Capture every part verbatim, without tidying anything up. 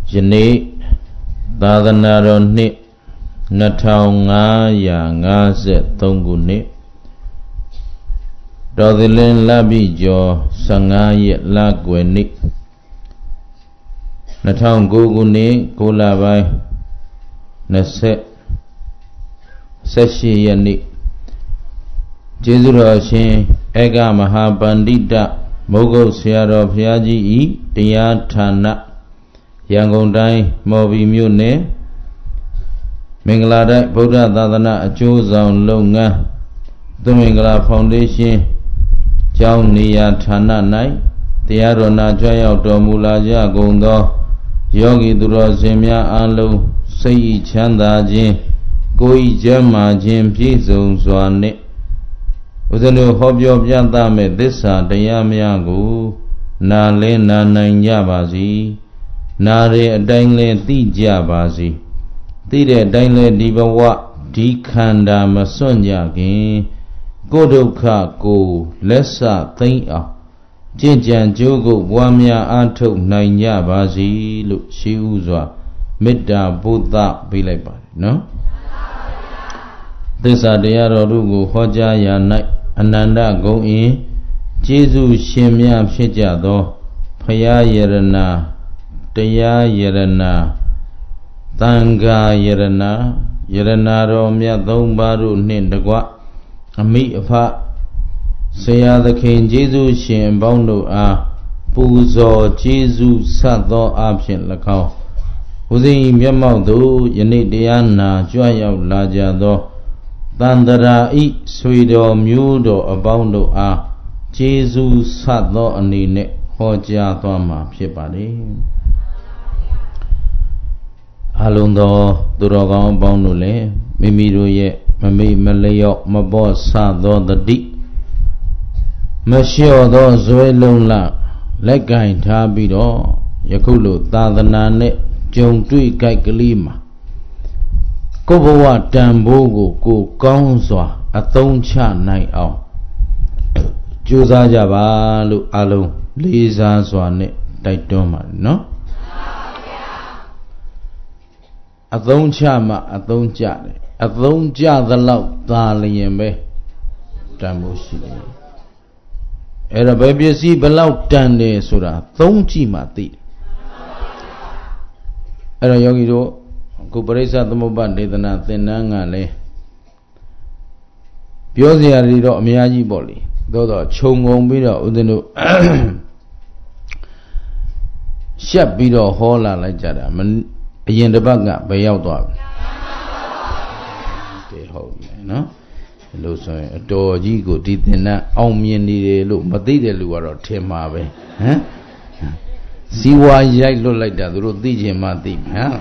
Yene Dadanaro Nip Nataunga Ya Ngazet Tonguni Rodilin Labijo Sangayet Lagwenik Nataung Guguni Kulabai Nase Seshi Yanik Jezuroshin Ega Mahabandita Mogo Siaro Piaji I Tiyatana Yangondai Mobi Mune Mingladai Buddha Dadana Achuzan Lunga Dumingla Foundation Jau Niya Thana Nai Tiarona Jaya Domulaja Gondo Yogi Duro Zemya Alu Sei Chanda Jin Goi Jama Jin Pizu Zwane Udanu Hobyo Yantame Disa Dayamyagu Na Le Na Nanyabazi Nare Dainle Tija Bazi Tide Dainle Dibawa Dikanda Masonya Gin Godoka Go Lessa Tia Jinjan Jogo Wamya Anto Nanya Bazi Look Shiuzwa Midda Buddha Bileba no This are the Yarugu Hoja Ya Night Ananda go in Jesu Shimya Pijado Paya Yerana Daya Yerana Tanga Yerana Yerana Romya Dombaru Nindagwa Ami Fa Saya the King Jesu Shim Bondo A Puzo Jesu Sado Option Lakao Uzi Yamado Yanit Diana Joya Lajado Dandara I Swedo Mudo Abondo A Jesu Sado Anine Hoja Toma Pipari Alundo Durogan Bondule Mimiru ye Mami Malayo Mabo Sado the Deep Monsieur do Zoelunla Legain Tabido Yakulu Tadanane Jung Tui Kaikalima Kobowa Tambogo Go Gonzwa Atoncha Night Out Juza Javalu Alu Liza Swane Daitoma no Atoncha Ma Atoncha Atoncha the Lout Daliembe Tambushi Era baby see below Tande Sura Tonchi Mati Era Yogido Kuparisa the Mobande the Nathanangale Piosia Rido Miyaji Boli Dodo Chongong Bido Udenu Shap Bido Hola like Jada Man Yen the Baga by Yaudog Stay home, no? Hello, sir. A door, Jigo did the na Omian look, but they look at Temabe. See why I look like that, the road D J Mati, huh?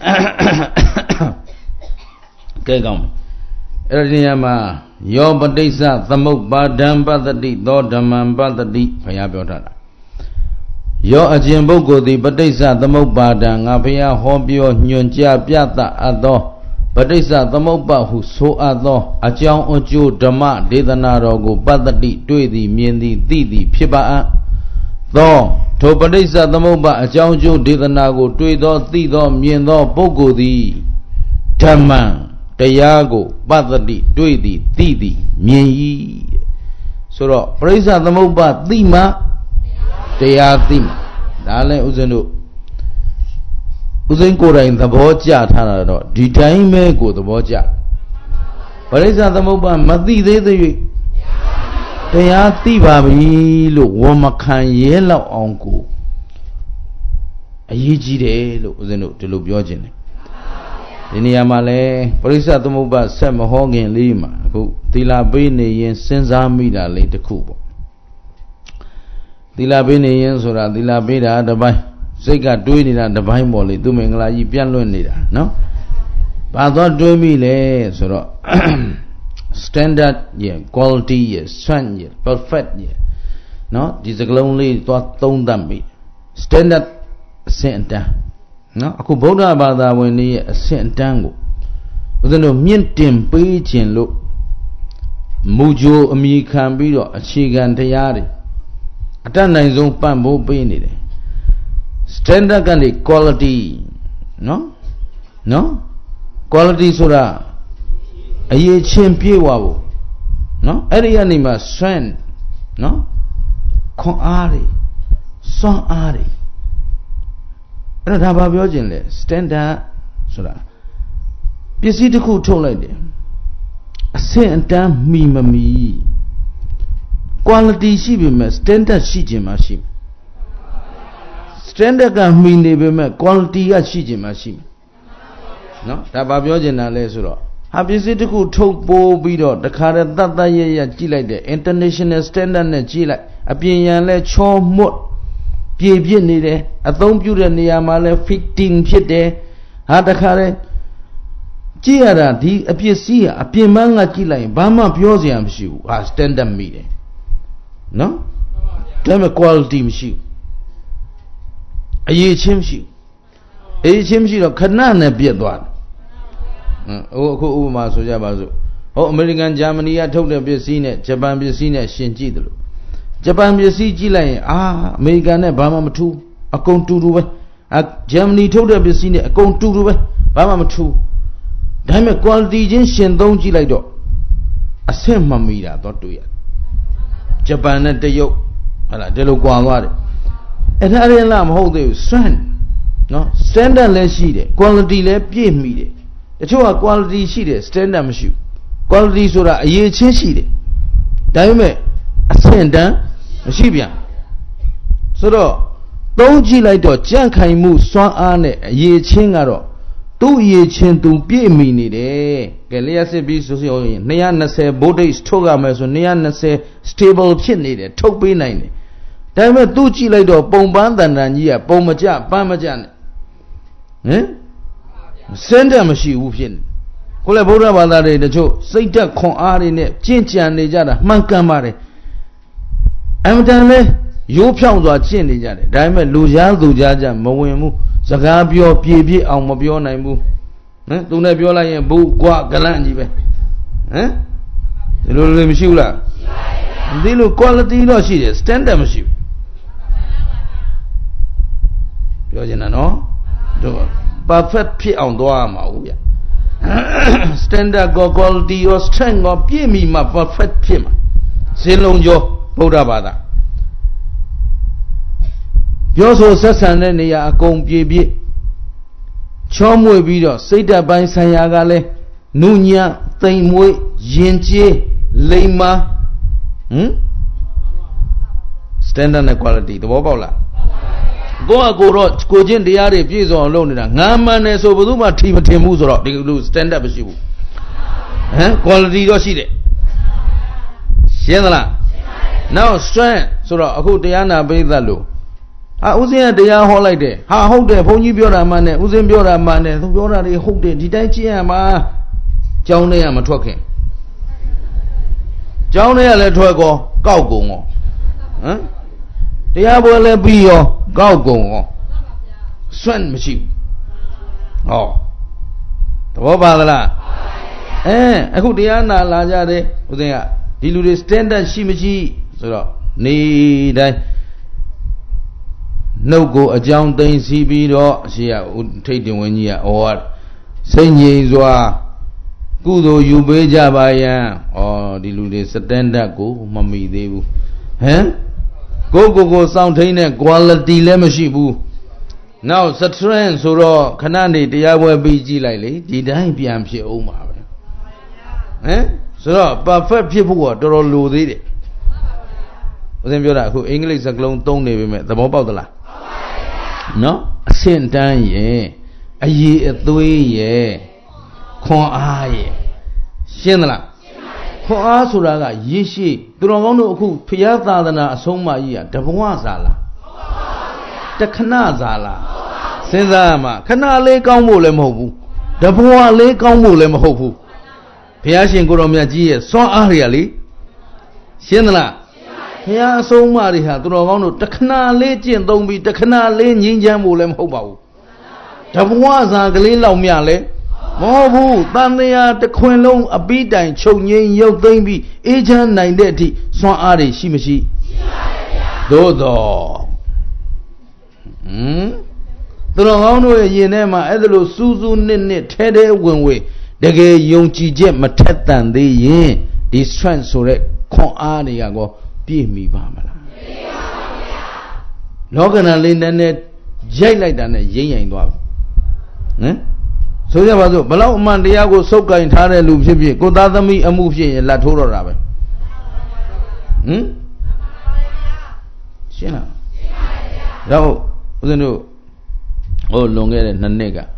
Kegam Erdiama, your Badesa, the Mok Badam Badadi, Dodaman Badadi, Payabota. Your Ajimbogo, the Badesa, the Mok Badang, Apia, Hobio, Nyunja, Piata, Ado. Badesa the Moba who so ado, a John Ojo, Dama, Dedanaro, Badadi, Duidi, Miendi, Didi, Piba. Though, to Badesa the Moba, a John Joe, Dedanago, Duido, Dido, Miendo, Bogo, the Taman, Dayago, Badadi, Duidi, Didi, Mie. So, Presa the Moba, Dima, Dayadim, Dale Uzenu. Uzen Kora in the Boja Tanado, Ditaime go the Boja. But is that the Moba Madi de the Tayati Babi, look, Womakan yellow uncle. A Yiji de Uzenu to look Yojin. Diniamale, Parisa the Moba, Sam Hogan Lima, who Tila Bini and Senza Mida later Kubo. Tila Bini and Sura, Tila Bida, the by. Sega doing it at the Bible, doing like you piano leader, no? But not doing me, so standard, yeah, quality, yes, strength, yeah, perfect, yeah. No, this is only thought don't damn me. Standard center, no? I could bother about that when they sent tango. But then, no, mean team, page and look. Mujo, me can be a chigan tayari. A tan is own pambo painted. standard ကနေ quality နော်နော် quality ဆိုတာအရေးချင်းပြေးသွားဖို့နော်အဲ့ဒီကနေမှ strength နော်ခွန်အားတွေစွမ်းအားတွေအဲ့တော့ဒါဘာပြောခြင်းလဲ standard ဆိုတာပစ္စည်းတစ်ခုထုတ်လိုက်တယ်အဆင့်အတန်းမီမမီ quality ရှိပေမဲ့ standard ရှိခြင်းမရှိဘူး standard ကမီနေပေမဲ့ quality ကရှိခြင်းမရှိဘူးနော်ဒါဘာပြောခြင်းလဲဆိုတော့ဟာပစ္စည်းတစ်ခုထုတ်ပိုးပြီးတော့တခါတည်းတတ်တတ်ရရကြည့်လိုက်တဲ့ international standard နဲ့ကြည့်လိုက်အပြင်ရန်လဲချောမွတ်ပြေပြစ်နေတယ်အသုံးပြုတဲ့နေရာမှာလဲ fitting ဖြစ်တယ်ဟာတခါတည်းကြည့်ရတာဒီအပစ္စည်းကအပြင်မှန်းကကြည့်လိုက်ရင်ဘာမှပြောစရာမရှိဘူးဟာ standard မိတယ်နော်ဒါပေမဲ့ quality မရှိဘူးအရေးချင်းမရှိဘူးအရေးချင်းမရှိတော့ခဏနဲ့ပြတ်သွားတယ်ဟိုအခုဥပမာဆိုကြပါစို့ဟိုအမေရိကန်ဂျာမနီကထုတ်တဲ့ပစ္စည်းနဲ့ဂျပန်ပစ္စည်းနဲ့ရှင်ကြည့်တယ်လို့ဂျပန်ပစ္စည်းကြည့်လိုက်ရင်အာအမေရိကန်နဲ့ဘာမှမထူးအကုန်တူတူပဲအာဂျာမနီထုတ်တဲ့ပစ္စည်းနဲ့အကုန်တူတူပဲဘာမှမထူးဒါပေမဲ့ quality ချင်းရှင်သုံးကြည့်လိုက်တော့အဆင့်မမီတာတော့တွေ့ရဂျပန်နဲ့တရုတ်ဟလာဒီလိုကွာသွားတယ်အဲ့ဒါရင်လားမဟုတ်သေးဘူး strength နော် standard လည်းရှိတယ် quality လည်းပြည့်မီတယ်တချို့က quality ရှိတယ် standard မရှိဘူး quality ဆိုတာအရေးချင်းရှိတယ်ဒါပေမဲ့အဆင့်တန်းမရှိပြန်ဆိုတော့သုံးကြည့်လိုက်တော့ကြန့်ခိုင်မှုစွမ်းအားနဲ့အရေးချင်းကတော့သူ့အရေးချင်းသူပြည့်မီနေတယ်ကဲလျှက်စစ်ပြီးဆိုရင်two twenty ဗိုလ်တိတ်ထုတ်ရမယ်ဆိုtwo twenty stable ဖြစ်နေတယ်ထုတ်ပေးနိုင်တယ်ဒါပေမဲ့သူ့ကြည့်လိုက်တော့ပုံပန်းတန်တန်ကြီးကပုံမကြပန်းမကြနဲ့ဟင်စင်တယ်မရှိဘူးဖြစ်နေကိုလည်းဗုဒ္ဓဘာသာတွေတချို့စိတ်သက်ခွန်အားတွေနဲ့ကျင့်ကြံနေကြတာမှန်ကန်ပါတယ်အမှန်တန်လဲရိုးဖြောင်းစွာကျင့်နေကြတယ်ဒါပေမဲ့လူကြားသူကြားကြမဝင်ဘူးစကားပြောပြေပြည့်အောင်မပြောနိုင်ဘူးဟမ်သူနဲ့ပြောလိုက်ရင်ဘူးကွာကလန့်ကြီးပဲဟမ်ဒီလိုလိုမရှိဘူးလားဒီလို quality တော့ရှိတယ် standard မရှိဘူးပြောချင်တာနော်တို့ perfect ဖြစ်အောင်သွားမှာဦးဗျ standard ကို quality ရော strength ကိုပြည့်မီမှာ perfect ဖြစ်မှာစင်လုံးကျော်ဗုဒ္ဓဘာသာပြောဆိုဆက်ဆံတဲ့နေရာအကုန်ပြည့်ပြည့်ချောမွေ့ပြီးတော့စိတ်ဓာတ်ပိုင်းဆိုင်ရာကလည်းနုညံ့သိမ်မွေ့ယဉ်ကျေးလိမ္မာဟမ် standard နဲ့ quality သဘောပေါက်လားကိုယ့်အကိုတော့ကိုချင်းတရားတွေပြည့်စုံအောင်လုပ်နေတာငါမှန်တယ်ဆိုဘယ်သူမှထီမထင်ဘူးဆိုတော့ဒီလို standard မရှိဘူးဟမ် quality တော့ရှိတယ်ရှင်းသလား now strength ဆိုတော့အခုတရားနာပိသတ်လို့ဟာဥစဉ်ကတရားဟောလိုက်တယ်ဟာဟုတ်တယ်ဘုန်းကြီးပြောတာမှန်တယ်ဥစဉ်ပြောတာမှန်တယ်သူပြောတာတွေဟုတ်တယ်ဒီတိုင်းကျင့်ရမှာကြောင်းထဲကမထွက်ခင်ကြောင်းထဲကလည်းထွက်ကောကောက်ကုန်ရောဟမ်တရားပွဲလည်းပြီးရောကောက်ကုန်ရောစွန့်မရှိဘူးဟောသဘောပါသလားအဲအခုတရားနာလာကြတယ်ဥစဉ်ကဒီလူတွေ standard ရှိမရှိဆိုတော့နေတိုင်းနှုတ်ကိုအကြောင်းသိသိပြီးတော့အရှိရထိတ်တင်ဝင်းကြီးကဩဝါဒစိတ်ငြိမ်စွာကုသိုလ်ယူပေးကြပါယံဩဒီလူတွေ standard ကိုမမီသေးဘူးဟမ်ကိုကိုကိုစောင့်ထိန်တဲ့ quality လည်းမရှိဘူးနောက် strength ဆိုတော့ခဏနေတရားပွဲပြီးကြည့်လိုက်လေဒီတိုင်းပြန်ဖြစ်အောင်ပါပဲဟမ်ဆိုတော့ perfect ဖြစ်ဖို့ကတော်တော်လိုသေးတယ်ဦးဇင်းပြောတာအခုအင်္ဂလိပ်စကားလုံးသုံးနေပေမဲ့သဘောပေါက်သလားနော်အဆင့်တန်းရဲ့အရေးအသွေးရဲ့ခွန်အားရဲ့ရှင်းသလားခွန်အားဆိုတာကရရှိသူတော်ကောင်းတို့အခုဖျားသာသနာအဆုံးအမကြီးကတဘဝစာလားတခဏစာလားစဉ်းစားရမှာခဏလေးကောင်းဖို့လည်းမဟုတ်ဘူးတဘဝလေးကောင်းဖို့လည်းမဟုတ်ဘူးဘုရားရှင်ကိုတော်မြတ်ကြီးရဲ့စွမ်းအားတွေကလေရှင်းသလားဘုရားအဆုံးအမတွေဟာသူတော်ကောင်းတို့တခဏလေးကျင့်သုံးပြီးတခဏလေးငြိမ်းချမ်းဖို့လည်းမဟုတ်ပါဘူးတဘဝစာကလေးလောက်မြလဲမဟုတ်ဘူးတန်တရားတစ်ခွင်လုံးအပိတိုင်ချုပ်ငိမ့်ရုပ်သိမ့်ပြီးအေးချမ်းနိုင်တဲ့အထိစွမ်းအားတွေရှိမရှိရှိပါတယ်ဗျာသို့တော့ဟမ်သူတော်ကောင်းတို့ရဲ့ယင်ထဲမှာအဲ့ဒါလိုစူးစူးနစ်နစ်ထဲထဲဝင်ဝင်တကယ်ယုံကြည်ချက်မထက်သန်သေးရင်ဒီ strength ဆိုတဲ့ခွန်အားတွေကကောပြည့်မီပါမလားမပြည့်ပါဘူးဗျာလောကနာလေးနဲ့နဲ့ရိုက်လိုက်တာနဲ့ရိမ့်ရိုင်သွားပြီဟမ်ဆိုကြပါစို့ဘလောက်အမှန်တရားကိုစုပ်ကင်ထားတဲ့လူဖြစ်ဖြစ်ကိုသားသမီးအမှုဖြစ်ရင်လက်ထိုးတော့တာပဲဟမ်ရှင်းလားရှင်းပါဗျာရောက်ဦးဇင်းတို့ဟိုလွန်ခဲ့တဲ့နှစ်နှစ်က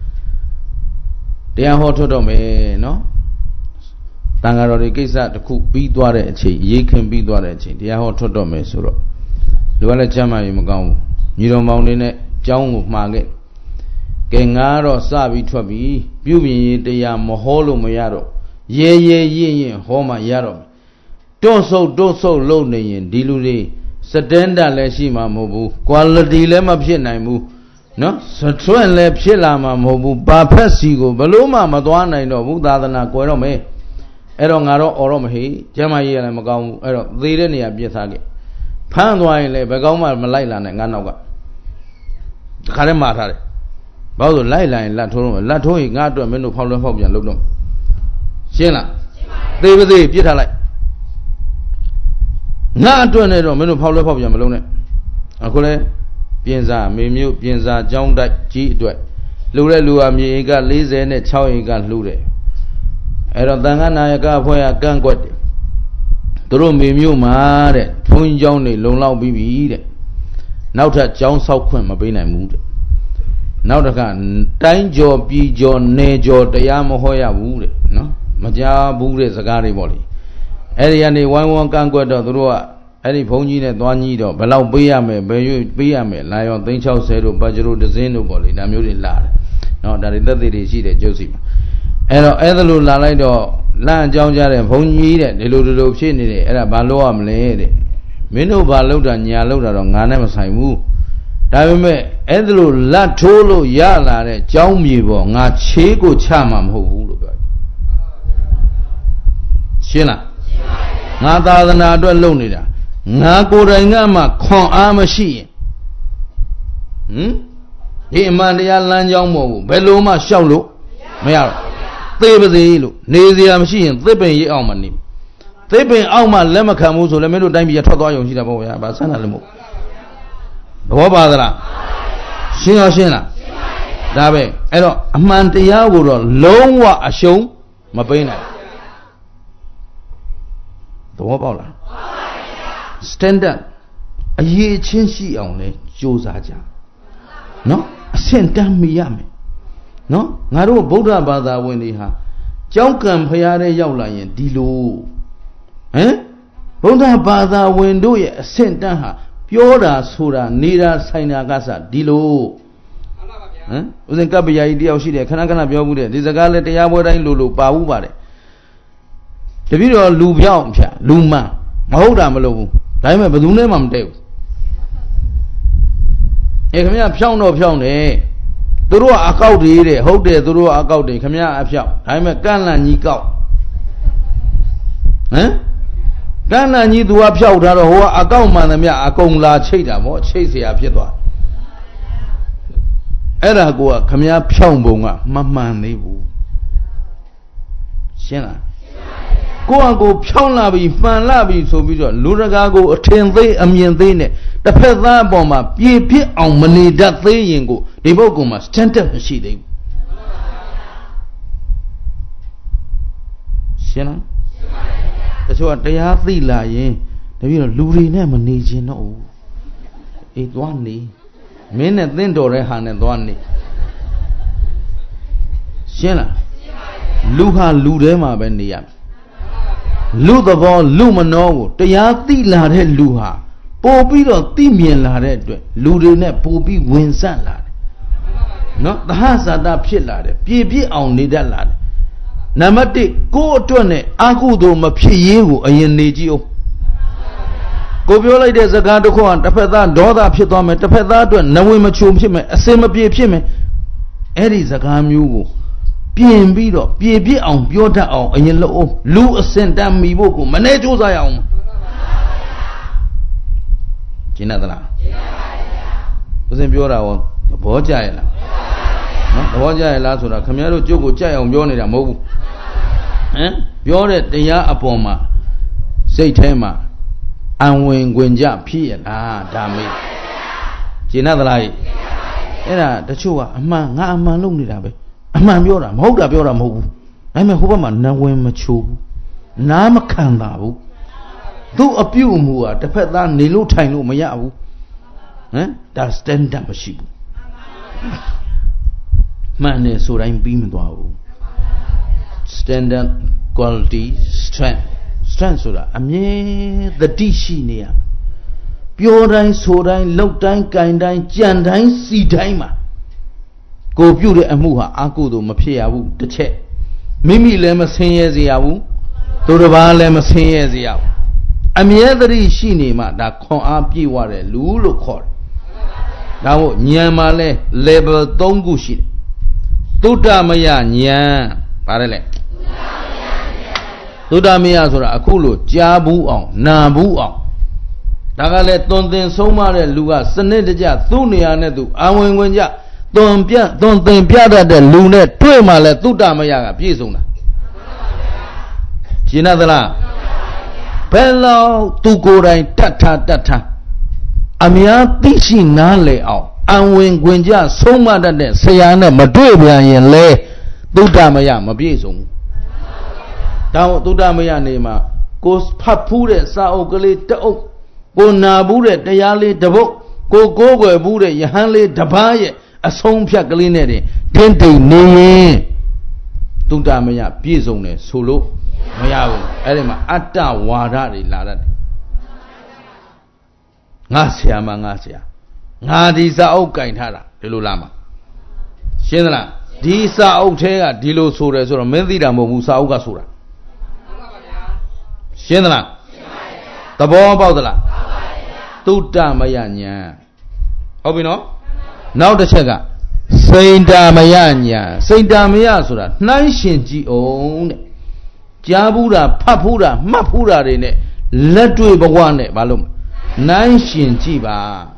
တရားဟောထွက်တော့မယ်နော်တန်ဃာတော်တွေကိစ္စတစ်ခုပြီးသွားတဲ့အချိန်ရေးခင်ပြီးသွားတဲ့အချိန်တရားဟောထွက်တော့မယ်ဆိုတော့လူကလည်းချမ်းသာရင်မကောင်းဘူးညီတော်မောင်တွေနဲ့ကျောင်းကိုမှာခဲ့ကဲငါတော့စပြီးထွက်ပြီပြုပြင်ရေးတရားမဟောလို့မရတော့ရဲရဲရင်ရင်ဟောမှရတော့တွန့်ဆုတ်တွန့်ဆုတ်လုပ်နေရင်ဒီလူတွေစတန်ဒတ်လည်းရှိမှာမဟုတ်ဘူး quality လည်းမဖြစ်နိုင်ဘူးနော်စထွန့်လည်းဖြစ်လာမှာမဟုတ်ဘူးဘာဖက်စီကိုဘလို့မှမသွားနိုင်တော့ဘူးသာသနာကွယ်တော့မယ်အဲ့တော့ငါတော့អော်တော့မဟေ့ကျမ်းမာရေးလည်းမကောင်းဘူးအဲ့တော့သေတဲ့နေရာပြစ်ထားခဲ့ဖမ်းသွားရင်လည်းဘယ်ကောင်းမှမလိုက်လာနဲ့ငါနောက်ကတခါတည်းမှားထားတယ်ဘာလို့လိုက်လာရင်လက်ထိုးတော့လက်ထိုးရင်ငါအတွက်မင်းတို့ဖောက်လွှဲဖောက်ပြန်လုပ်တော့ရှင်းလားရှင်းပါပြီသေပါသေးပြစ်ထားလိုက်ငါအတွက်နဲ့တော့မင်းတို့ဖောက်လွှဲဖောက်ပြန်မလုပ်နဲ့အခုလဲပြင်စာမေမျိုးပြင်စာကျောင်းတိုက်ကြီးအတွက်လှူတဲ့လူဟာမြေဧက၄၀နဲ့၆ဧကလှူတယ်အဲ့တော့တန်ခါနာယကအဖွဲ့ကကန့်ကွက်တယ်သူတို့မေမျိုးမှာတဲ့ဘုန်းကြီးကျောင်းတွေလုံလောက်ပြီးပြီတဲ့နောက်ထပ်ကျောင်းဆောက်ခွင့်မပေးနိုင်ဘူးတဲ့နောက်တစ်ခါတိုင်းကျော်ပြည်ကျော်နယ်ကျော်တရားမဟောရဘူးတဲ့နော်မကြားဘူးတဲ့စကားတွေပေါ့လေအဲ့ဒီကနေဝိုင်းဝန်းကန့်ကွက်တော့သူတို့ကအဲ့ဒီဘုန်းကြီးနဲ့သွားညီးတော့ဘယ်လောက်ပေးရမယ်ဘယ်ရွေးပေးရမယ်လာရောသိန်း၆၀တို့ဘတ်ဂျရိုဒဇင်းတို့ပေါ့လေဒါမျိုးတွေလာတယ်နော်ဒါတွေသက်သေတွေရှိတယ်ကျုပ်စီမှာအဲ့တော့အဲ့ဒါလိုလာလိုက်တော့လမ်းအကြောင်းကြတဲ့ဘုန်းကြီးတဲ့ဒီလိုဒီလိုဖြစ်နေတယ်အဲ့ဒါဘာလို့ရမလဲတဲ့မင်းတို့ဘာလုပ်တာညာလုပ်တာတော့ငါနဲ့မဆိုင်ဘူးဒါပေမဲ့အဲ့ဒါလိုလက်ထိုးလို့ရလာတဲ့ကြောင်းမြေပေါ်ငါချေးကိုချမှာမဟုတ်ဘူးလို့ပြောတယ်ရှင်းလားရှင်းပါပြီငါသာသနာအတွက်လုပ်နေတာငါကိုယ်တိုင်ကမှခွန်အားမရှိရင်ဟမ်ဒီအမှန်တရားလမ်းကြောင်းမဟုတ်ဘူးဘယ်လိုမှရှောက်လို့မရတော့သေပါစေလို့နေစရာမရှိရင်သစ်ပင်ရိပ်အောင်မနေသစ်ပင်အောင်မှလက်မခံဘူးဆိုလည်းမင်းတို့တိုင်းပြည်ထွက်သွားရုံရှိတာပေါ့ဗျာဘာဆန်းတာလည်းမဟုတ်သဘောပါသလားရှင်းရောရှင်းလားဒါပဲအဲ့တော့အမှန်တရားကိုတော့လုံးဝအရှုံးမပေးနိုင်သဘောပေါက်လား standard အရေးချင်းရှိအောင်လဲကြိုးစားကြနော်အဆင့်တန်းမိရမယ်နော်ငါတို့ဗုဒ္ဓဘာသာဝင်တွေဟာကြောက်ကံဖရာတဲ့ရောက်လာရင်ဒီလိုဟမ်ဗုဒ္ဓဘာသာဝင်တို့ရဲ့အဆင့်တန်းဟာပြောတာဆိုတာနေတာဆိုင်တာကစဒီလိုဟမ်ဦးဇင်ကပ္ပယာကြီးတယောက်ရှိတယ်ခဏခဏပြောဘူးတဲ့ဒီစကားလဲတရားပွဲတိုင်းလိုလိုပါဘူးပါတယ်တပည့်တော်လူပြောင်းဖြာလူမှန်မဟုတ်တာမလို့ဘူးဒါပေမဲ့ဘယ်သူနဲ့မှမတည့်ဘူးအဲခင်ဗျာဖြောင်းတော့ဖြောင်းတယ်သူတို့ကအကောက်တွေတဲ့ဟုတ်တယ်သူတို့ကအကောက်တွေခင်ဗျာအဖြောင်းဒါပေမဲ့ကန့်လန့်ကြီးကောက်ဟမ်ကန့်လန့်ကြီးသူကဖြောက်ထားတော့ဟိုကအကောက်မှန်သမျှအကုန်လာချိတ်တာဗောချိတ်เสียဖြစ်သွားအဲ့ဒါကိုကခင်ဗျာဖြောင်းပုံကမမှန်သေးဘူးရှင်းလားကိုယ့်အကိုဖြောင်းလာပြီးမှန်လာပြီးဆိုပြီးတော့လူတကာကိုအထင်သေးအမြင်သေးနဲ့တစ်ဖက်သားအပေါ်မှာပြေပြစ်အောင်မနေတတ်သေးရင်ကိုဒီပုဂ္ဂိုလ်မှာ standard မရှိသေးဘူးရှင်းလားရှင်းပါပြီတချို့ကတရားသိလာရင်တပည့်တော့လူတွေနဲ့မနေခြင်းတော့ဘူးအေးသွားနေမင်းနဲ့သင်တော်တဲ့ဟာနဲ့သွားနေရှင်းလားရှင်းပါပြီလူဟာလူထဲမှာပဲနေရမယ်လူသဘောလူမနှောကိုတရားသိလာတဲ့လူဟာပို့ပြီးတော့သိမြင်လာတဲ့အတွက်လူတွေနဲ့ပို့ပြီးဝင်ဆန့်လာတယ်နော်သဟဇာတဖြစ်လာတယ်ပြည့်ပြည့်အောင်နေတတ်လာတယ်နံပါတ်တစ်ကိုယ့်အတွက်နဲ့အာဟုသောမဖြစ်ရေးကိုအရင်နေကြည့်အောင်ကိုပြောလိုက်တဲ့စကားတစ်ခုကတစ်ဖက်သားဒေါသဖြစ်သွားမယ်တစ်ဖက်သားအတွက်နဝေမချုံဖြစ်မယ်အစင်မပြေဖြစ်မယ်အဲ့ဒီစကားမျိုးကိုပြင်ပြီးတော့ပြေပြစ်အောင်ပြောတတ်အောင်အရင်လို့လူအစင်တမ်းမိဖို့ကိုမနေကြိုးစားရအောင်ကျင်းတတ်သလားကျင်းပါပါဗျာဦးဇင်ပြောတာရောဘောကြရဲ့လားနော်သဘောကြရဲ့လားဆိုတာခင်ဗျားတို့ကြုတ်ကိုကြက်အောင်ပြောနေတာမဟုတ်ဘူးဟမ်ပြောတဲ့တရားအပေါ်မှာစိတ်ထဲမှာအံဝင်ခွင်ကြဖြစ်ရလားဒါမေးကျင်သလားအဲ့ဒါတချို့ကအမှန်ငါအမှန်လုပ်နေတာပဲအမှန်ပြောတာမဟုတ်တာပြောတာမဟုတ်ဘူးဒါပေမဲ့ဟိုဘက်မှာနဝင်မချိုးဘူးနားမခံပါဘူးသူ့အပြုတ်မှုဟာတစ်ဖက်သားနေလို့ထိုင်လို့မရဘူးဟမ်ဒါ standard မရှိဘူးမှန်တယ်ဆိုတိုင်းပြီးမသွားဘူး standard quality strength strength ဆိုတာအမြဲတတိရှိနေရပြောတိုင်းဆိုတိုင်းလုပ်တိုင်းကြင်တိုင်းကြံတိုင်းစီတိုင်းမှာကိုပြုတ်တဲ့အမှုဟာအကုသို့မဖြစ်ရဘူးတစ်ချက်မိမိလည်းမဆင်းရဲစေရဘူးသူတစ်ပါးလည်းမဆင်းရဲစေရဘူးအမြဲတတိရှိနေမှဒါခွန်အားပြည့်ဝတဲ့လူလို့ခေါ်တယ်ဒါမို့ဉာဏ်မှာလဲ level သုံးခုရှိတယ်သုတ္တမယဉာဏ်ပါတယ်လေသုတ္တမယဆိုတာအခုလို့ကြားဘူးအောင်နာဘူးအောင်ဒါကလည်းသွန်သင်ဆုံးမတဲ့လူကစနစ်တကျသူ့နေရာနဲ့သူအဝင်ဝင်ကြသွန်ပြသွန်သင်ပြတတ်တဲ့လူနဲ့တွေ့မှလဲသုတ္တမယကပြည့်စုံတာရှင်းသလားဘယ်လောက်သူကိုယ်တိုင်တတ်ထားတတ်ထားအများသိရှိနားလည်အောင်အဝင်ခွင်ကြဆုံးမတတ်တဲ့ဆရာနဲ့မတွေ့ပြန်ရင်လဲသုတ္တမယမပြည့်စုံဘူးတောင်းသုတ္တမယနေမှာကိုဖတ်ဖူးတဲ့စာအုပ်ကလေးတအုပ်ကိုနာဘူးတဲ့တရားလေးတစ်ပုဒ်ကိုကိုးကွယ်ဘူးတဲ့ယဟန်လေးတစ်ပါးရဲ့အဆုံးဖြတ်ကလေးနဲ့တင်တင်းတိမ်နေရင်သုတ္တမယပြည့်စုံတယ်ဆိုလို့မရဘူးအဲ့ဒီမှာအတ္တဝါဒတွေလာတတ်တယ်ငါဆရာမငါဆရာငါဒီစာအုပ်ကင်ထားတာဒီလိုလားမရှင်းသလားဒီစာအုပ်ထဲကဒီလိုဆိုတယ်ဆိုတော့မင်းသိတာမဟုတ်ဘူးစာအုပ်ကဆိုတာရှင်းသလားသဘောပေါက်သလားသုတ္တမယဉာဏ်ဟုတ်ပြီနော်နောက်တစ်ချက်ကစိန္ဒမယဉာဏ်စိန္ဒမယဆိုတာနှိုင်းရှင်ကြည့်အောင်တဲ့ကြားဘူးတာဖတ်ဘူးတာမှတ်ဘူးတာတွေနဲ့လက်တွေ့ဘဝနဲ့ဘာလို့နှိုင်းရှင်ကြည့်ပါ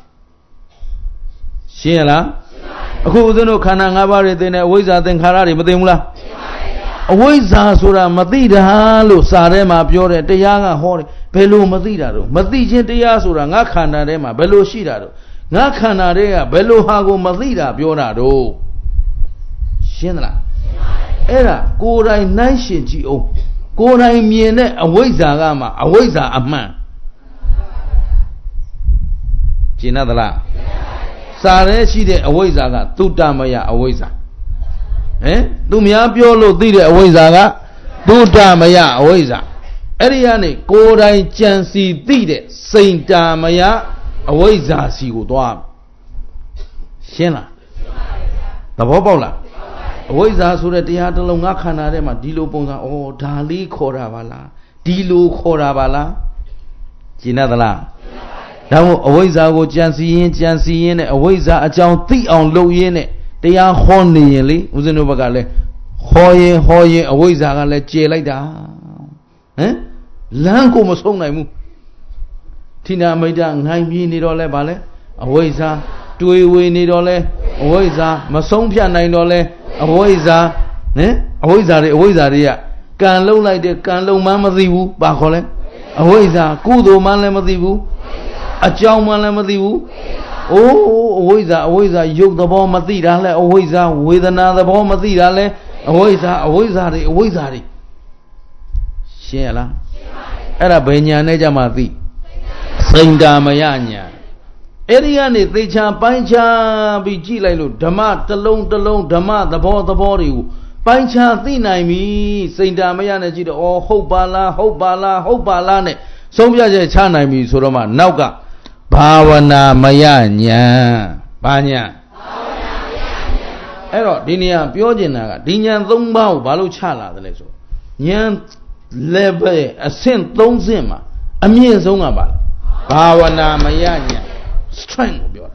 ရှင်းရလားအခုဦးဇင်းတို့ခန္ဓာ၅ပါးတွေသိနေအဝိဇ္ဇာသင်္ခါရတွေမသိဘူးလားအဝိဇ္ဇာဆိုတာမသိတာလို့စာထဲမှာပြောတယ်တရားကဟောတယ်ဘယ်လိုမသိတာတော့မသိခြင်းတရားဆိုတာငါခန္ဓာထဲမှာဘယ်လိုရှိတာတော့ငါခန္ဓာထဲကဘယ်လိုဟာကိုမသိတာပြောတာတော့ရှင်းသလားအဲ့ဒါကိုယ်တိုင်နှိုင်းရှင်ကြည့်အောင်ကိုယ်တိုင်မြင်တဲ့အဝိဇ္ဇာကမှအဝိဇ္ဇာအမှန်ရှင်းသလားစာရဲရှိတဲ့အဝိဇ္ဇာကသုတ္တမယအဝိဇ္ဇာဟမ်သူများပြောလို့သိတဲ့အဝိဇ္ဇာကသုတ္တမယအဝိဇ္ဇာအဲ့ဒီကနေကိုယ်တိုင်ကြံစီသိတဲ့စိန္ဒမယအဝိဇ္ဇာစီကိုသွားရှင်းလားသဘောပေါက်လားအဝိဇ္ဇာဆိုတဲ့တရားတစ်လုံးငါခန္ဓာထဲမှာဒီလိုပုံစံဩဒါလေးခေါ်တာပါလားဒီလိုခေါ်တာပါလားရှင်းသလားဒါမို့အဝိဇ္ဇာကိုကြံစီရင်ကြံစီရင်နဲ့အဝိဇ္ဇာအကြောင်းသိအောင်လုပ်ရင်းနဲ့တရားဟောနေရင်လေဦးဇင်းတို့ဘက်ကလည်းဟောရင်ဟောရင်အဝိဇ္ဇာကလည်းကျေလိုက်တာဟမ်လမ်းကိုမဆုံးနိုင်ဘူးထိနာမိတ်တာငိုင်းပြေးနေတော့လဲဗာလဲအဝိဇ္ဇာတွေးဝေနေတော့လဲအဝိဇ္ဇာမဆုံးဖြတ်နိုင်တော့လဲအဝိဇ္ဇာဟမ်အဝိဇ္ဇာတွေအဝိဇ္ဇာတွေကကံလုံးလိုက်တဲ့ကံလုံးမှမသိဘူးဘာခေါ်လဲအဝိဇ္ဇာကုသိုလ်မှလည်းမသိဘူးအကြောင်းမှလည်းမသိဘူးအိုးအဝိဇ္ဇာအဝိဇ္ဇာယုတ်သဘောမသိတာလဲအဝိဇ္ဇာဝေဒနာသဘောမသိတာလဲအဝိဇ္ဇာအဝိဇ္ဇာတွေအဝိဇ္ဇာတွေရှင်းရလားအဲ့ဒါဘယ်ညာနဲ့ကြမှာသိစိန္ဒမယညာအဲ့ဒီကနေသေချာပိုင်းခြားပြီးကြည့်လိုက်လို့ဓမ္မတစ်လုံးတစ်လုံးဓမ္မသဘောသဘောတွေကိုပိုင်းခြားသိနိုင်ပြီစိန္ဒမယနဲ့ကြည့်တော့ဩဟုတ်ပါလားဟုတ်ပါလားဟုတ်ပါလားနဲ့ဆုံးဖြတ်ချက်ချနိုင်ပြီဆိုတော့မှနောက်ကဘာဝနာမယညာဘာညာဘာဝနာမယညာအဲ့တော့ဒီနေရာပြောချင်တာကဒီညာသုံးပါးကိုဘာလို့ချလာတယ်လဲဆိုညာ level အဆင့်သုံးဆင့်မှာအမြင့်ဆုံးကပါလဲဘာဝနာမယညာ strength ကိုပြောတာ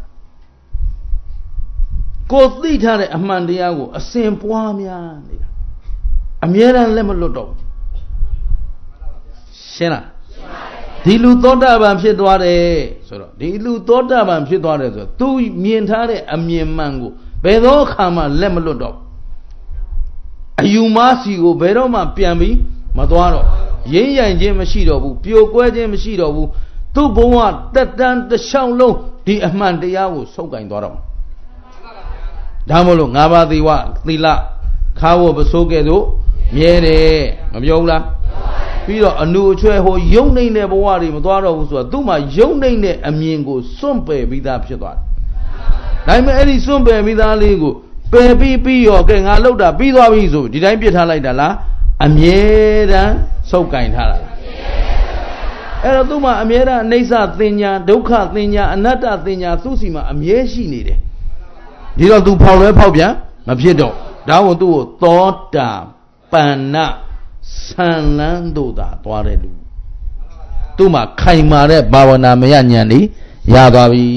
ကိုသိထားတဲ့အမှန်တရားကိုအစဉ်ပွားများနေတာအမြဲတမ်းလက်မလွတ်တော့ရှင်းလားဒဒီလူသောတာပန်ဖြစ်သွားတယ်ဆိုတော့ဒီလူသောတာပန်ဖြစ်သွားတယ်ဆိုတော့သူမြင်ထားတဲ့အမြင်မှန်ကိုဘယ်သောအခါမှလက်မလွတ်တော့အယူမစီကိုဘယ်တော့မှပြန်ပြီးမသွားတော့ရင်းရိုင်ခြင်းမရှိတော့ဘူးပြိုကွဲခြင်းမရှိတော့ဘူးသူ့ဘဝတက်တန်းတစ်ချောင်းလုံးဒီအမှန်တရားကိုဆုပ်ကင်သွားတော့ဒါမို့လို့ငါးပါးသီဝသီလခါဝပစိုးကဲ့သို့မြဲတယ်မပြောဘူးလားပြီးတော့အနုအချွဲဟိုယုံနေတဲ့ဘဝတွေမသွားတော့ဘူးဆိုတော့သူ့မှာယုံနေတဲ့အမြင်ကိုစွန့်ပယ်ပြီးသားဖြစ်သွားတယ်ဒါပေမဲ့အဲ့ဒီစွန့်ပယ်ပြီးသားလေးကိုပယ်ပြီးပြီးရောကဲငါလောက်တာပြီးသွားပြီဆိုဒီတိုင်းပြစ်ထားလိုက်တာလားအမြဲတမ်းဆုပ်ကင်ထားတာလားအဲ့တော့သူ့မှာအမြဲတမ်းအိဋ္ဌသင်ညာဒုက္ခသင်ညာအနတ္တသင်ညာသူ့စီမှာအမြဲရှိနေတယ်ဒီတော့သူဖောက်လွဲဖောက်ပြန်မဖြစ်တော့ဒါကိုသူ့ကိုသောတာပန္နဆန်လန်းတို့သာသွားတဲ့လူသူ့မှာခိုင်မာတဲ့ဘာဝနာမယဉာဏ်นี่ရသွားပြီ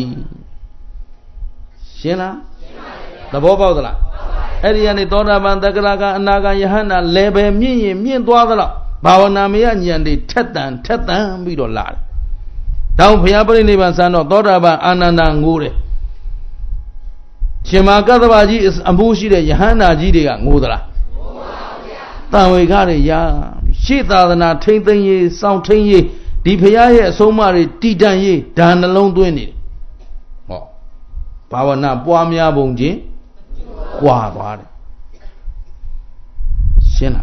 ရှင်းလားသဘောပေါက်သလားအဲ့ဒီကနေသောတာပန်သက္ကရာကအနာဂယဟန္တာလဲပဲမြင့်ရင်မြင့်သွားသလားဘာဝနာမယဉာဏ်တွေထက်တန်ထက်တန်ပြီးတော့လာတယ်တောင်းဘုရားပြိဋိဘံစံတော့သောတာပန်အာနန္ဒငိုးတယ်ရှင်မကသဗ္ဗကြီးအမှုရှိတဲ့ယဟန္တာကြီးတွေကငိုသလားတန်ဝေခတွေရရှေ့သာသနာထိမ့်သိမ့်ရေးစောင့်ထိမ့်ရေးဒီဘုရားရဲ့အဆုံးအမတွေတည်တံ့ရေးဒါနှလုံးသွင်းနေတယ်ဟောဘာဝနာပွားများပုံချင်းကွာသွားတယ်ရှင်းလား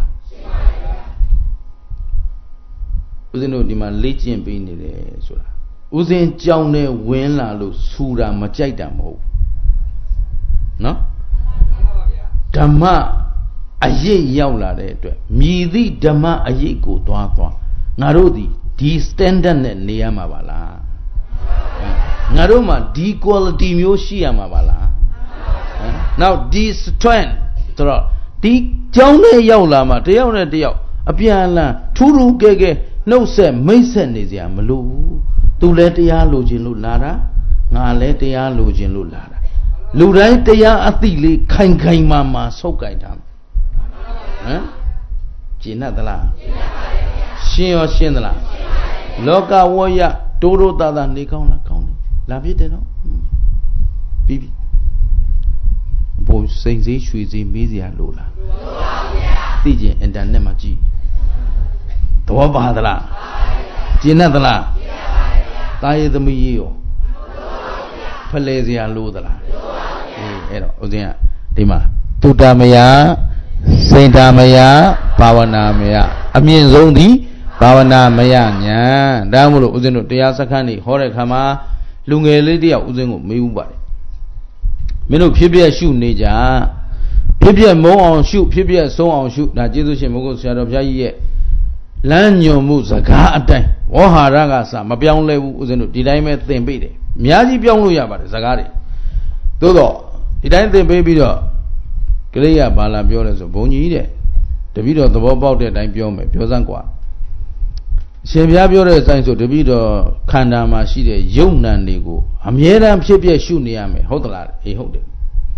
ဦးဇင်းတို့ဒီမှာလေ့ကျင့်ပေးနေတယ်ဆိုတာဦးဇင်းကြောင်းနဲ့ဝင်လာလို့ဆူတာမကြိုက်တာမဟုတ်နော်ဓမ္မအရေးရောက်လာတဲ့အတွက်မြည်သည့်ဓမ္မအရေးကိုသွားသွားငါတို့ဒီဒီ standard နဲ့နေရမှာပါလားငါတို့မှာဒီ quality မျိုးရှိရမှာပါလား now this strength ဆိုတော့ဒီကြောင်းနဲ့ရောက်လာမှာတယောက်နဲ့တယောက်အပြန်အလှန်ထူးထူးကဲကဲနှုတ်ဆက်မိတ်ဆက်နေစရာမလိုဘူးသူလည်းတရားလိုချင်လို့လာတာငါလည်းတရားလိုချင်လို့လာတာလူတိုင်းတရားအသိလေးခိုင်ခိုင်မာမာဆုပ်ကိုင်တာဟမ်ကျင့်တတ်သလားရှင်းရောရှင်းသလားလောကဝရတိုးတိုးသားသားနေကောင်းလားကောင်းတယ်လာဖြစ်တယ်နော်ပြီးပြီဘိုးစိန်စည်းရွှေစည်းမေးစရာလိုလားသိကျင်အင်တာနက်မှာကြည့်သဘောပါသလားကျင့်တတ်သလားတာရသမီးရောဖလဲစရာလိုသလားအေးအဲ့တော့ဦးဇင်းကဒီမှာတုတ္တမယစိတ်ဓာမယဘာဝနာမယအမြင့်ဆုံးသည်ဘာဝနာမယညာဒါမှမဟုတ်ဦးဇင်းတို့တရားစခန်းနေဟောတဲ့ခါမှာလူငယ်လေးတယောက်ဦးဇင်းကိုမေးဥပါတယ်မင်းတို့ဖြစ်ပြရှုနေကြဖြစ်ပြမုံအောင်ရှုဖြစ်ပြဆုံးအောင်ရှုဒါကျေးဇူးရှင်မဟုတ်ဆရာတော်ဘုရားကြီးရဲ့လမ်းညွန်မှုစကားအတိုင်းဝဟာရကစမပြောင်းလဲဘူးဦးဇင်းတို့ဒီတိုင်းပဲသင်ပေးတယ်အများကြီးပြောင်းလို့ရပါတယ်စကားတွေသို့တော့ဒီတိုင်းသင်ပေးပြီးတော့ကလေးကဘာလာပြောလဲဆိုဘုံကြီးတဲ့တပည့်တော်သဘောပေါက်တဲ့အတိုင်းပြောမယ်ပြောစမ်းกว่าအရှင်ဘုရားပြောတဲ့အတိုင်းဆိုတပည့်တော်ခန္ဓာမှာရှိတဲ့ယုံနံတွေကိုအမြဲတမ်းဖြစ်ပြရှုနေရမယ်ဟုတ်သလားအေးဟုတ်တယ်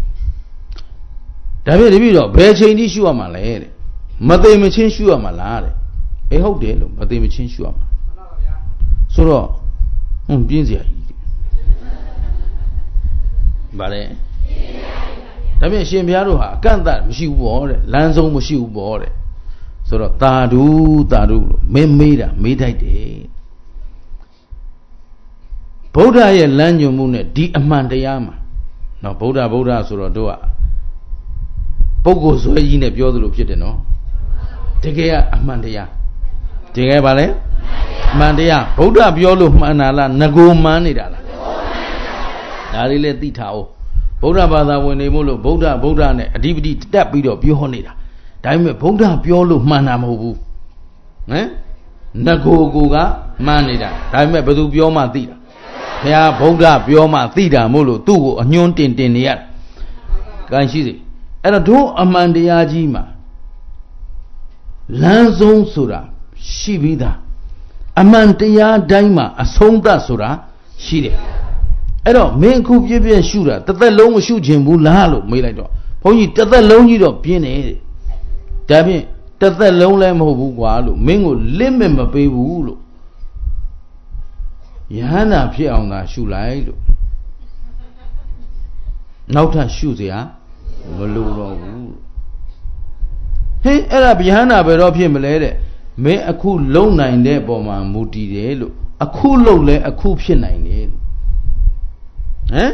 ဒါဖြင့်တပည့်တော်ဘယ်ချိန်ထိရှုရမှာလဲတဲ့မသိမချင်းရှုရမှာလားတဲ့အေးဟုတ်တယ်လို့မသိမချင်းရှုရမှာဆိုတော့ဟွန်းပြင်းစရာကြီးဗါလဲဒါဖြင့်ရှင်ဘုရားတို့ဟာအကန့်အသတ်မရှိဘူးပေါ့တဲ့လမ်းဆုံးမရှိဘူးပေါ့တဲ့ဆိုတော့သာဓုသာဓုလို့မင်းမေးတာမေးထိုက်တယ်ဗုဒ္ဓရဲ့လမ်းညွှန်မှုနဲ့ဒီအမှန်တရားမှာနော်ဗုဒ္ဓဗုဒ္ဓဆိုတော့တို့ကပုဂ္ဂိုလ်ဆွဲကြီးနဲ့ပြောသလိုဖြစ်တယ်နော်တကယ်ကအမှန်တရားတကယ်ပါလဲအမှန်တရားဗုဒ္ဓပြောလို့မှန်တာလားငကိုမှန်နေတာလားဒါလေးလည်းသိထားအောင်ဗုဒ္ဓဘာသာဝင်နေမို့လို့ဗုဒ္ဓဗုဒ္ဓနဲ့အဓိပတိတက်ပြီးတော့ပြောနေတာဒါပေမဲ့ဗုဒ္ဓပြောလို့မှန်တာမဟုတ်ဘူးဟမ်ငကိုကိုကမှန်နေတာဒါပေမဲ့ဘယ်သူပြောမှသိတာဘုရားဗုဒ္ဓပြောမှသိတာမို့လို့သူ့ကိုအညွှန်းတင်တင်နေရတယ်။ကန်ရှိစေအဲ့တော့တို့အမှန်တရားကြီးမှာလမ်းဆုံးဆိုတာရှိပြီးသားအမှန်တရားတိုင်းမှာအဆုံးသတ်ဆိုတာရှိတယ်အဲ့တော့မင်းအခုပြည့်ပြည့်ရှုတာတစ်သက်လုံးမရှုခြင်းဘူးလားလို့မေးလိုက်တော့ဘုန်းကြီးတစ်သက်လုံးကြီးတော့ပြင်းတယ်တဲ့ဒါဖြင့်တစ်သက်လုံးလည်းမဟုတ်ဘူးကွာလို့မင်းကို limit မပေးဘူးလို့ Yana Pia on the shoe light. Not a shoe there. Hey, Ella Biana, but of him, lady. May a cool low nine day, Boma, Moody day. A cool low lay, a cool pin nine day. Eh?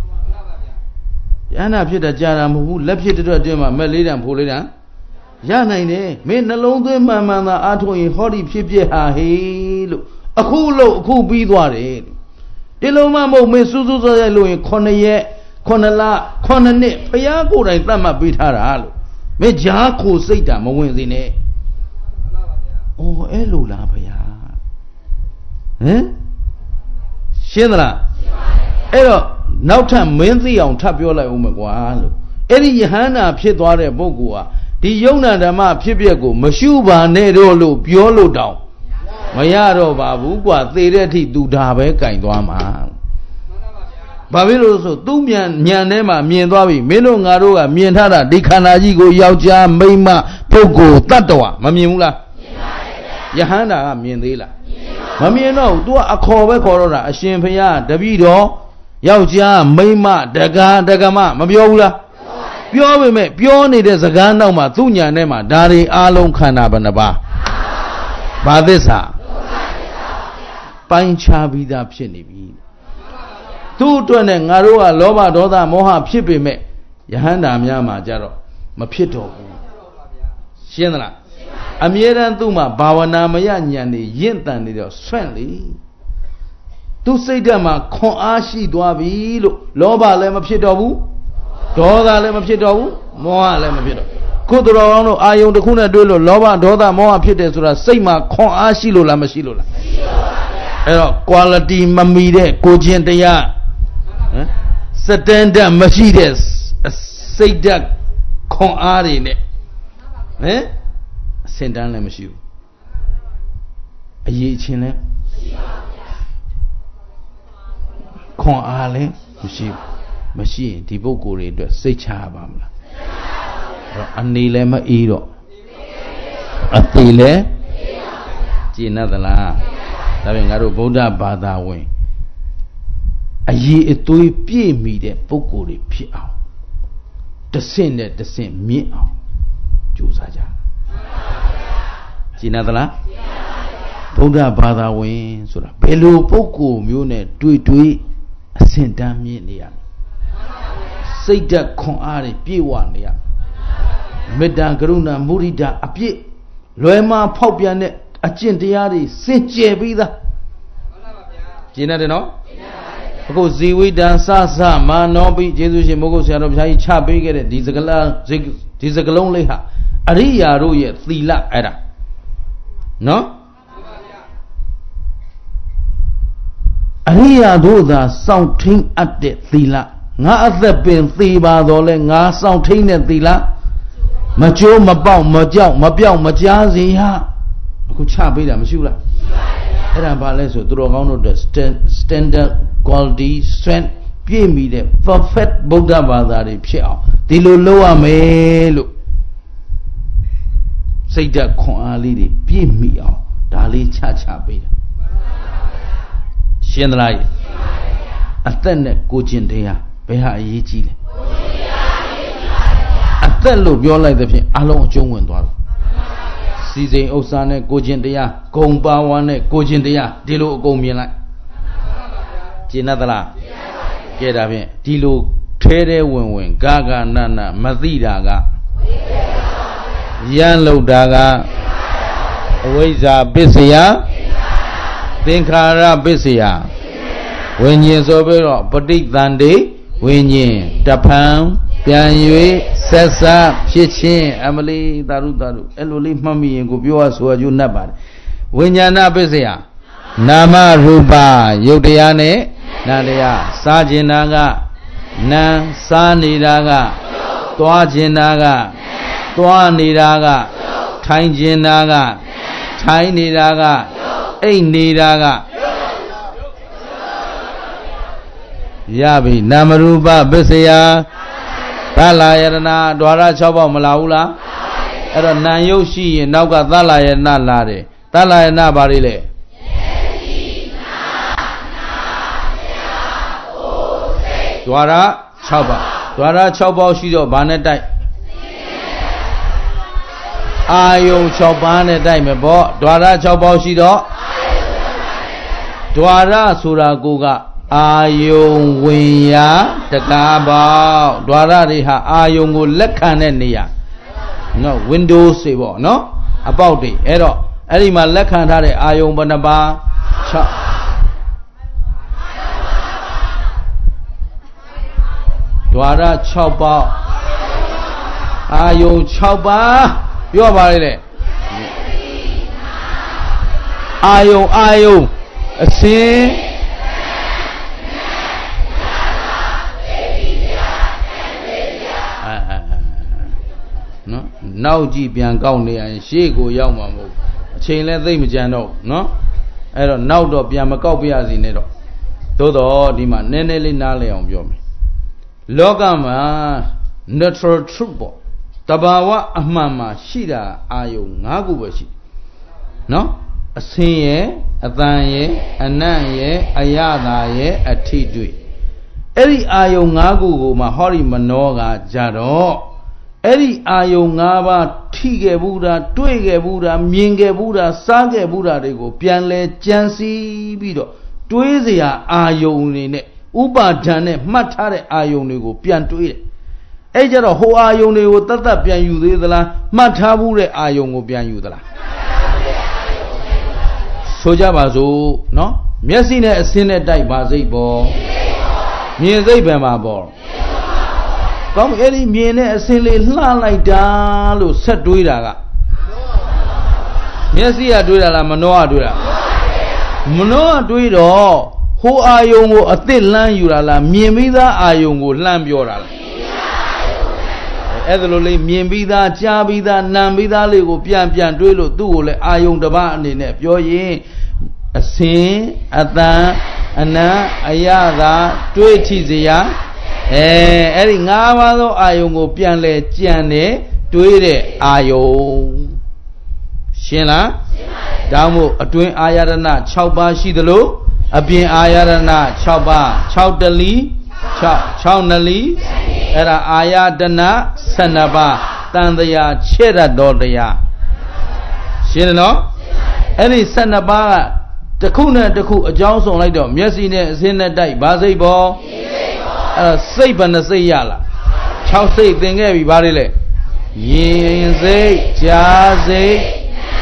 Yana Pita Jaram, who left you to do a gem, Melody and Polina. Yana, made the long day, my mother, Ato in Holly Pipia, hey, a cool low, cool be what it. The low mamma may Suzu in corner yet, corner la, corner net, Payago, and Tama beat her all. May Jaco say that, Mowins. Oh, Elula, Paya. Eh? Shinra. Ero, now time Menzi on Tapiola Umagua. Eddie Hana Pietware Bogua. The Yona Dama Pipiago, Mashuba Nedolo, Piolo down. Mayaro Babu, what they let it do Dabe Kaindwama. Babiloso, Dumian, Mianema, Miendawi, Melo Naroa, Mientara, Dikanajigo, Yauja, Maima, Pogo, Tatawa, Mamula. Yahana, Miendila. Mammy, no, do a call corona, a champagne, Davido, Yauja, Maima, Daga, Dagama, Mabiola. Pure me, pure need as a gun now, Matunya Nema, Dari Alon Kanabanaba. Badesa Pancha Vida Pshenibi. Two to an Arua, Loba, Doda, Moha, Pipi me, Yahanda, Miama, Jaro, Mapito. Shenra. Amiran Duma, Bawana Mayanyani, Yentan, friendly. To say them a con ashi duabi, Loba lema pitobu, Doda lema pitobu, Moa lema pito. Kudrono, I own the Kuna Dulo, Loba, Doda, Moa Pitesura, Sema, con ashilo la mashilula. Quality mamide, Cogentia. Satanda Machides, say that con arine. Eh? Send down them as you. A ye chin. Con ale, machine, machine, Tibogo, the say chabam. A nilema edo. A tile, Ginadala, having a Buddha Bada way. A ye a toy pie me the Bogori piao. The same that the same meow. Jusaja. Ginadala Buddha Bada way, so that Belu Boko Mune, Dui Dui, a sent down me in the end. Say that con ari, be one ya. Medan Garuna Murida, a pie, Loema Popianet, a gentiari, Saint Jebida. Ginadino? Go Ziwi Dan Sasa, Manobi, Jesus Mogo Sarabhai Chabigate, Dizagala, Dizagalon Leha, Aria Roye, Thila Ada. No? Aria do the something at the Thila. Not the pin Thiba Dole, Nga something at Thila. Macho Mabao, Majao, Mabiao, Majazia. Kuchabida, Mashula. Era Baleso, Drogono, the standard quality, strength, pay me the perfect Buddha Badari Piao. Diloloa Melo. Say that quality, pay me out. Dali Chacha Bida. Shenrai. Athene Gojindia, Beha Yichi. Athello, you're like the pin, Alon Jung Dwell. Season Osane, Gojindia, Gomba one, Gojindia, Dilo Gomila. Jinadala. Get up here. Dilo, Tere Win, Gaga Nana, Mazidaga. Yanlo Daga. Weza Bisia. Thinkara Bisia. When you so better, Padik Dande, when you, Tapan, Pianue, Sessa, Chichin, Emily, Daru Daru, Eloli, Mammy, and Gubua, so you never. When you're not busy, Nama Ruba, Yudiane, Nadia, Sajinaga, Nan Sanidaga, Tuajinaga, Tuanidaga, Tainjinaga, Tainidaga, Ainidaga. Yabi, Namaruba, Bessia, Talayana, Dwara Chaba Malaula, Era Nayoshi, and Naga Talayana Lade, Talayana Barile. Dwara Chaba. Dwara Chaba Shido Banetai. Ayo Chabane Daimebo. Dwara Chaba Shido. Dwara Suraguga. Ayo Winya. Takaba. Dwara Riha. Ayo Lekanenia. No, Windows Sibo. No? About it. Ero. Erima Lekantare. Ayo Banaba. Chab. Dwara Chaba Ayo Chaba You are about Ayo Ayo Sin No Now Ji Bian Gauni and Shego Yamamo Chain let them jano no I don't know the Biamacopia in it Todo Dima Neneli Nale on Yomi Logama natural trouble. Tabawa amama shida ayo ngagubashi. No? A sinye, a thanye, a nanye, a yadaye, a tidui. Eri ayo ngagu mahori manoga jaro. Eri ayo ngaba tige buda, twege buda, mienge buda, sage buda rego, pianle chansi bido. Twezia ayo unine. Uba Jane, Matare Ayonigo, Piantuile. Ejero ho Ayonigo, Tata Pian Udela, Matabure Ayongo Pian Udela. Sojabazo, no? Messine a sinner die Bazebo. Mieze Bemabor. Come any miene a silly la like Dalu, set Duida. Messia Duida, Manoa Duida. Manoa Duido. Who are you a thin land you are la Miemida Ayungo Lambiora? Ethelole Miembida, Chabida, Nambida, Lego, Pian Pian Duelo, Dule, Ayung the Barn in it. Your ye a sin, a than, a na, a yada, Tuetizia, eh, Erin Avado, Ayungo Pianle, Chiane, Tuere, Ayo. Shena, Damu, a twin Ayarana, Chauba Shidalo. Abin Ayarana Chauba Chaudali Chaunali Era Ayadana Sanaba Tandaya Chera Dodaya Shino Any Sanaba Takuna Taku a Johnson like them Yesine Zina Dai Bazebo Saban Sayala Chow say thing everybody Yin say Jazzy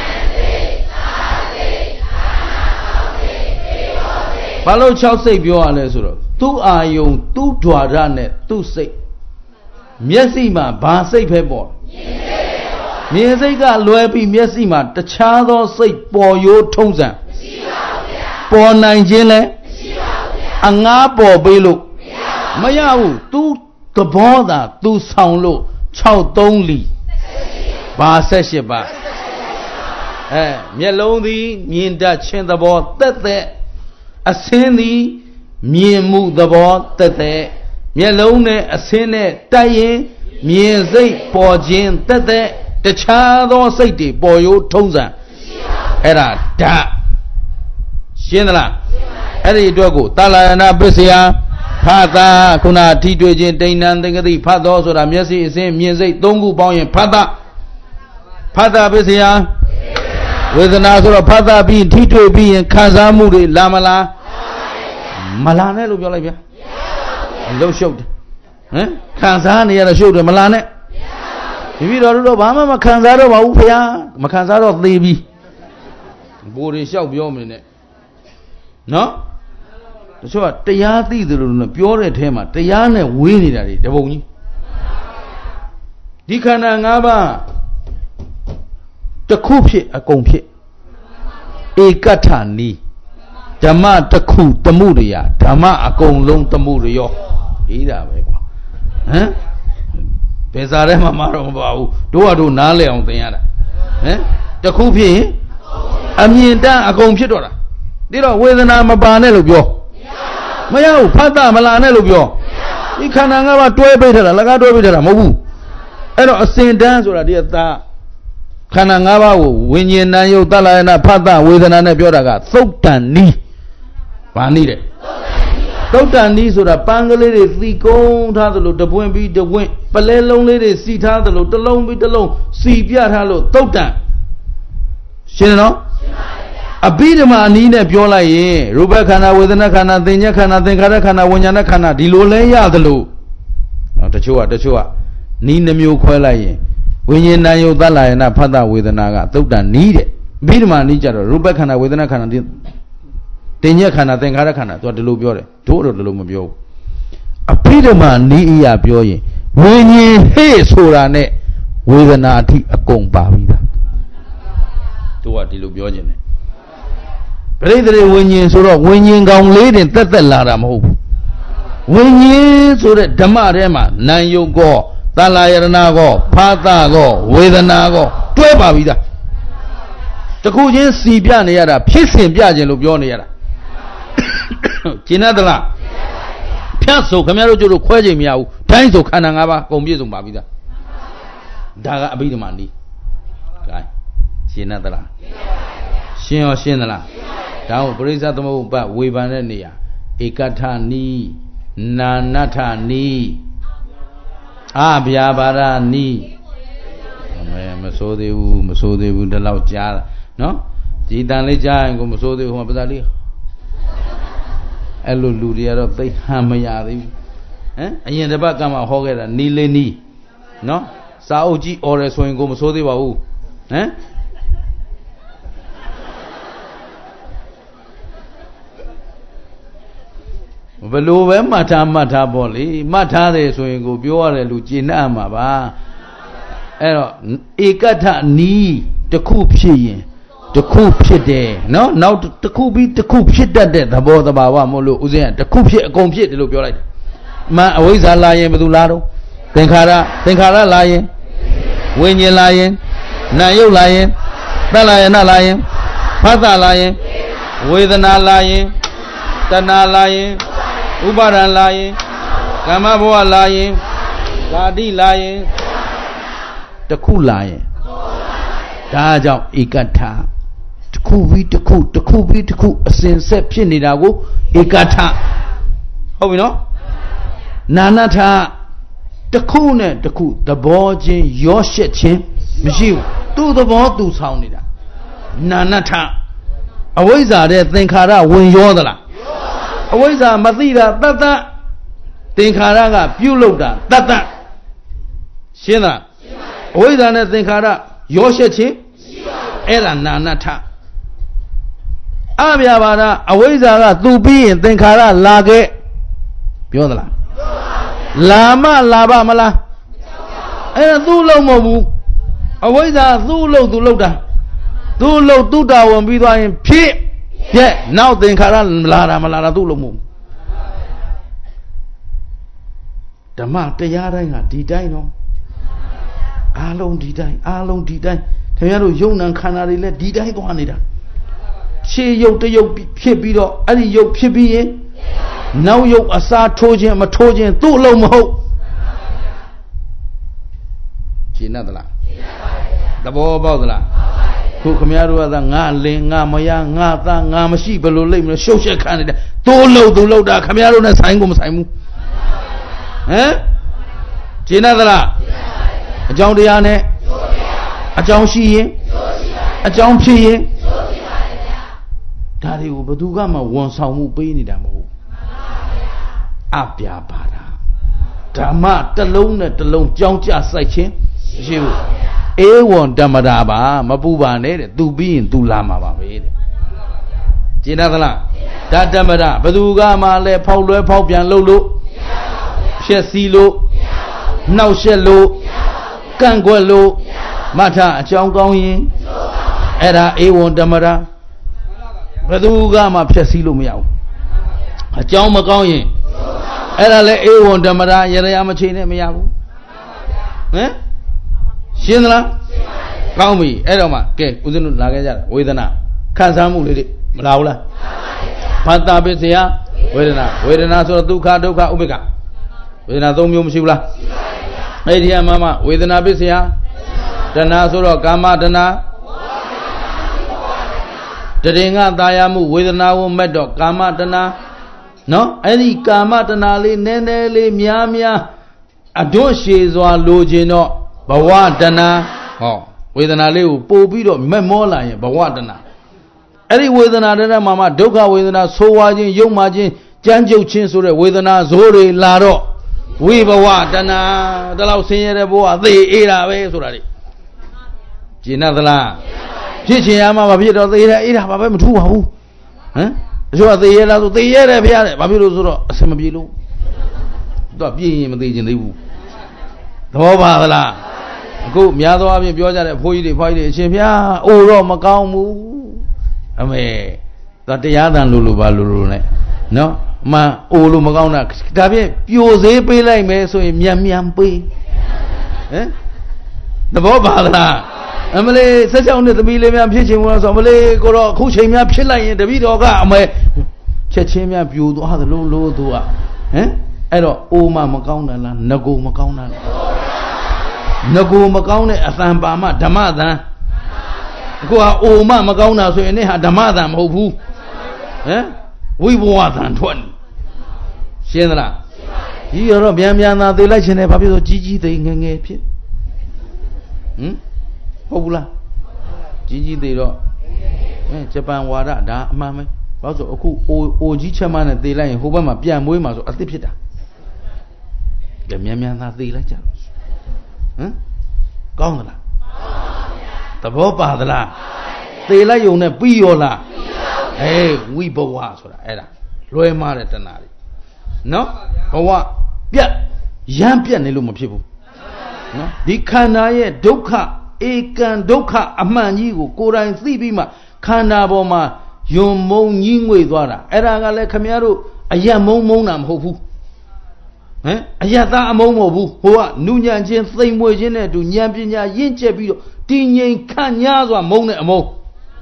Palo Chow say Bioane Suro. Two are young, two dwarane, two say. Miesima, Basay Pebble. Miesega Loepi Miesima, the child or say, Boy, your Toza. For Nigele Angapo Belu Mayau, two the border, two sound low, Chow Dongli Basesheba. Eh, Melody, mean that change the ball, that there. A sinny, me move the ball, that there. Me alone, a sinner, dying, me say, poor Jane, that there. The child or safety, boy, you Toza. Era da Shinala. Eri Dogo, Talana Bessia, Pata, Kuna, Tito Jane, Dainan, the Pados or Amiasi is in music, Dongu Boy and Pata. Pata Bessia. With an answer of Pata being Tito being Kazamuri, Lamala Malane, look your life. Low showed. Kazani had a show to Malane. If you don't know Bama, Makanzaro, Upia, Makanzaro, Levy. Boarding shall be your minute. No? So, Tayati, the pure at him, Tayana winning at it, the bony. Dikana Ngaba. The coupé a compé. E Katani. Dama the coup, the Muria, Dama a gong long the Murio. Either way. Eh? Pesarema Maromba, do I do Nale on the other? Eh? The coupé? I mean, that a computer. Did I wear the name of Banello? Mayo, Pata Malanello. You can't have a toy better, like I do with a mobu. I don't say dance or a dear that. Kanangaba, when you know you Dala and a Pata with an Anabiota, Sotan Ni. Panide. Totani so the Pangale, the Gong, Tadalo, the Bwimbi, the Win, Palelong lady, see Tadalo, the Long with the Long, see Piatalo, Tota. Shino? A bidama Nina Piola, ye, Rubacana with an Akana, the Yakana, the Karakana, Wanyanakana, the Lolea, the Lu. Not the Chua, the Chua. Nina Mu Quella, when you know you Dala and a Pada with an Aga, Tota need it. Bidama Nija, Rubacana with an Akana. Tenya kana tengara kana to the lubiore to the lumabio. A Peterman ni ya bioye. When ye hey sorane with an arti a gong bavida. To what the lubiogene. Brother, when ye sort of when ye gong lady and that the laram hope. When ye so that Damarema, nan you go, Talayanago, Patago, with an ago, to a bavida. The Kujan see Pianiara, Pissin Piajan Lubioniera. Chinadala Piazzo, Camaro to Quaji Miao, Tanzo Canangaba, Combizo Babida Daga Abidamandi Chinadala Shin Shinala Down Brizatomo, but Wibanania Ekatani Nanatani Abiabara ni Masode, Masode, the Lao Jar, no? Jidan Leja and Gomosode, who are Hello, Ludia, they hamayari. Eh? And yet the back of my hogger and Nile ni. No? Saoji or a swing go so they were. Eh? Below Mata Mata Bolly, Mata de swing go, Biore Lucina Maba. Ekata ni the coop she. The coop shit there, no? Now the coop beat the coop shit that dead about the Bawa Molo Uzian, the coop shit, comb shit, look your right. Ma always are lying with Ulado. Tenkara, Tenkara lying. When you're lying, now you lying, the lion not lying, Pata lying, with an lying, Tana lying, Ubara lying, Kamaboa lying, Gadi lying, the cool lying. Daja Ikata. Kubi to coot, the kubi to coot, a senception in Ago, Ikata. How we know? Nanata, the coone, the coot, the borgin, your shit, Michiu, do the ball do sound it. Nanata. Always are there, think hara, when you're the la. Always are Madida, Tata. Think haraga, Puloda, Tata. Shina. Always are there, think hara, your shit, Ella Nanata. Abiabara, Awaza, Dubi, and Tenkara, Lage, Piola Lama, Laba Mala, and Zulo Mobu, Awaza, Zulo, Duloda, Dulo, Duda, and Bida in P. Yeah, now Tenkara, Lara Malala Dulomu. The Marta Yara, Didino Alone Didai, Alone Didai, Tayaro Yon and Canary let Didai go on it. She yoke the yoke pibido, any yoke pibi, now yoke a sa tojian, matojian, two low mo. She another la. The ball about the la. Who come out of the Naling, Namaya, Nata, Namashi, below Lim, social candidate. Two low, two low, da come out on a sign, Simu. Eh? She another la. A John Diane, a John She, a John P. Daddy will do gamma once how mu be in damo. Abia Bada Dama, the lone at the lone, John just like him. You A one Damadaba, Mabuba, Ned, do be in do lama. Jinadala, that Damada, Badugama, Le Paulo, Paupian Lolo, Shesilo, now Shello, Kanguelo, Mata, John Gong, Era A one Damada. Badugama Pesilo Miao. A John Magoyin. Era le A one Damada, Yerayamachine Miao. Eh? Shinla? Kaumi, Edoma, K, Uzun Lagaja, Wedana, Kazamu, Laula. Panta Besia, Wedana, Wedana, so Duka, Duka, Ubika. Wedana Domium Shula. Edia Mama, Wedana Besia, Dana Soro, Gama Dana. Teringa Dayamu, Wedana, Medo, Gama Dana, နော်အဲ့ဒီကာမတဏှာလေးနည်းနည်းလေးများများအဒွတ်ရှည်စွာလိုချင်တော့ဘဝတဏှာဟောဝေဒနာလေးကိုပို့ပြီးတော့မက်မောလာရင်ဘဝတဏှာအဲ့ဒီဝေဒနာတဲ့မှာမှဒုက္ခဝေဒနာဆိုးဝါးခြင်းယုံမှခြင်းကြမ်းကြုတ်ခြင်းဆိုတဲ့ဝေဒနာဇိုးတွေလာတော့ဝိဘဝတဏှာတလောက်ဆင်းရဲတဲ့ဘဝသေအေးတာပဲဆိုတာလေကျင်တ်သလားဖြစ်ချင်ရမှမဖြစ်တော့သေတယ်အေးတာဘာပဲမထူးပါဘူးဟမ်အချို့ကသေရလားဆိုသေရတယ်ဖရားတယ်ဘာဖြစ်လို့ဆိုတော့အဆင်မပြေလို့သူကပြည့်ရင်မသေးချင်သေးဘူးသဘောပါသလားအခုများသောအားဖြင့်ပြောကြတဲ့ဖိုးကြီးတွေဖွားကြီးတွေအရှင်ဖျားအိုတော့မကောင်းဘူးအမေသူတရားတန်လို့လို့ပါလို့လို့ ਨੇ နော်အမှန်အိုလို့မကောင်းတာဒါဖြင့်ပြိုသေးပေးလိုက်မယ်ဆိုရင်မြန်မြန်ပေးဟမ်သဘောပါသလားအမလေးဆက်ချောင်းနဲ့သမီးလေးများဖြစ်ချင်ဘူးဆိုအမလေးကိုတော့အခုချိန်များဖြစ်လိုက်ရင်တပည့်တော်ကအမေချက်ချင်းများပြိုသွားသလိုလို့သူကဟမ်အဲ့တော့အိုမမကောင်းတာလားငကိုမကောင်းတာလားငကိုမကောင်းတဲ့အသံပါမဓမ္မသံအခုဟာအိုမမကောင်းတာဆိုရင်လည်းဟာဓမ္မသံမဟုတ်ဘူးဟမ်ဝိဘဝသံထွက်နေရှင်းသလားကြီးရတော့ပြန်ပြန်သာသေလိုက်ခြင်းနဲ့ဘာဖြစ်လို့ကြီးကြီးသိငယ်ငယ်ဖြစ်ဟမ်ဟုတ်ဘူးလားကြီးကြီးသေးတော့အဲဂျပန်ဝါဒဒါအမှန်ပဲဘာလို့ဆိုအခုအိုအိုကြီးချက်မနဲ့သေလိုက်ရင်ဟိုဘက်မှာပြန်မွေးမှာဆိုအသစ်ဖြစ်တာကြမြန်မြန်သာသေလိုက်ကြဟမ်ကောင်းသလားသဘောပါသလားသေလိုက်ုံနဲ့ပြီးရောလားဟေးဝိဘဝဆိုတာအဲ့ဒါလွဲမားတဲ့တဏှာတွေနော်ဘဝပြတ်ရမ်းပြတ်နေလို့မဖြစ်ဘူးနော်ဒီခန္ဓာရဲ့ဒုက္ခဧကံဒုက္ခအမှန်ကြီးကိုကိုယ်တိုင်သိပြီးမှခန္ဓာပေါ်မှာယွံမုံကြီးငွေသွားတာအဲ့ဒါကလည်းခမည်းတော်အယက်မုံမုံတာမဟုတ်ဘူးဟမ်အယက်သားအမုံမဟုတ်ဘူးဟိုကနုညံ့ခြင်းသိမ်မွေခြင်းနဲ့အတူဉာဏ်ပညာရင့်ကျက်ပြီးတော့တည်ငြိမ်ခန့်ညားစွာမုံတဲ့အမုံ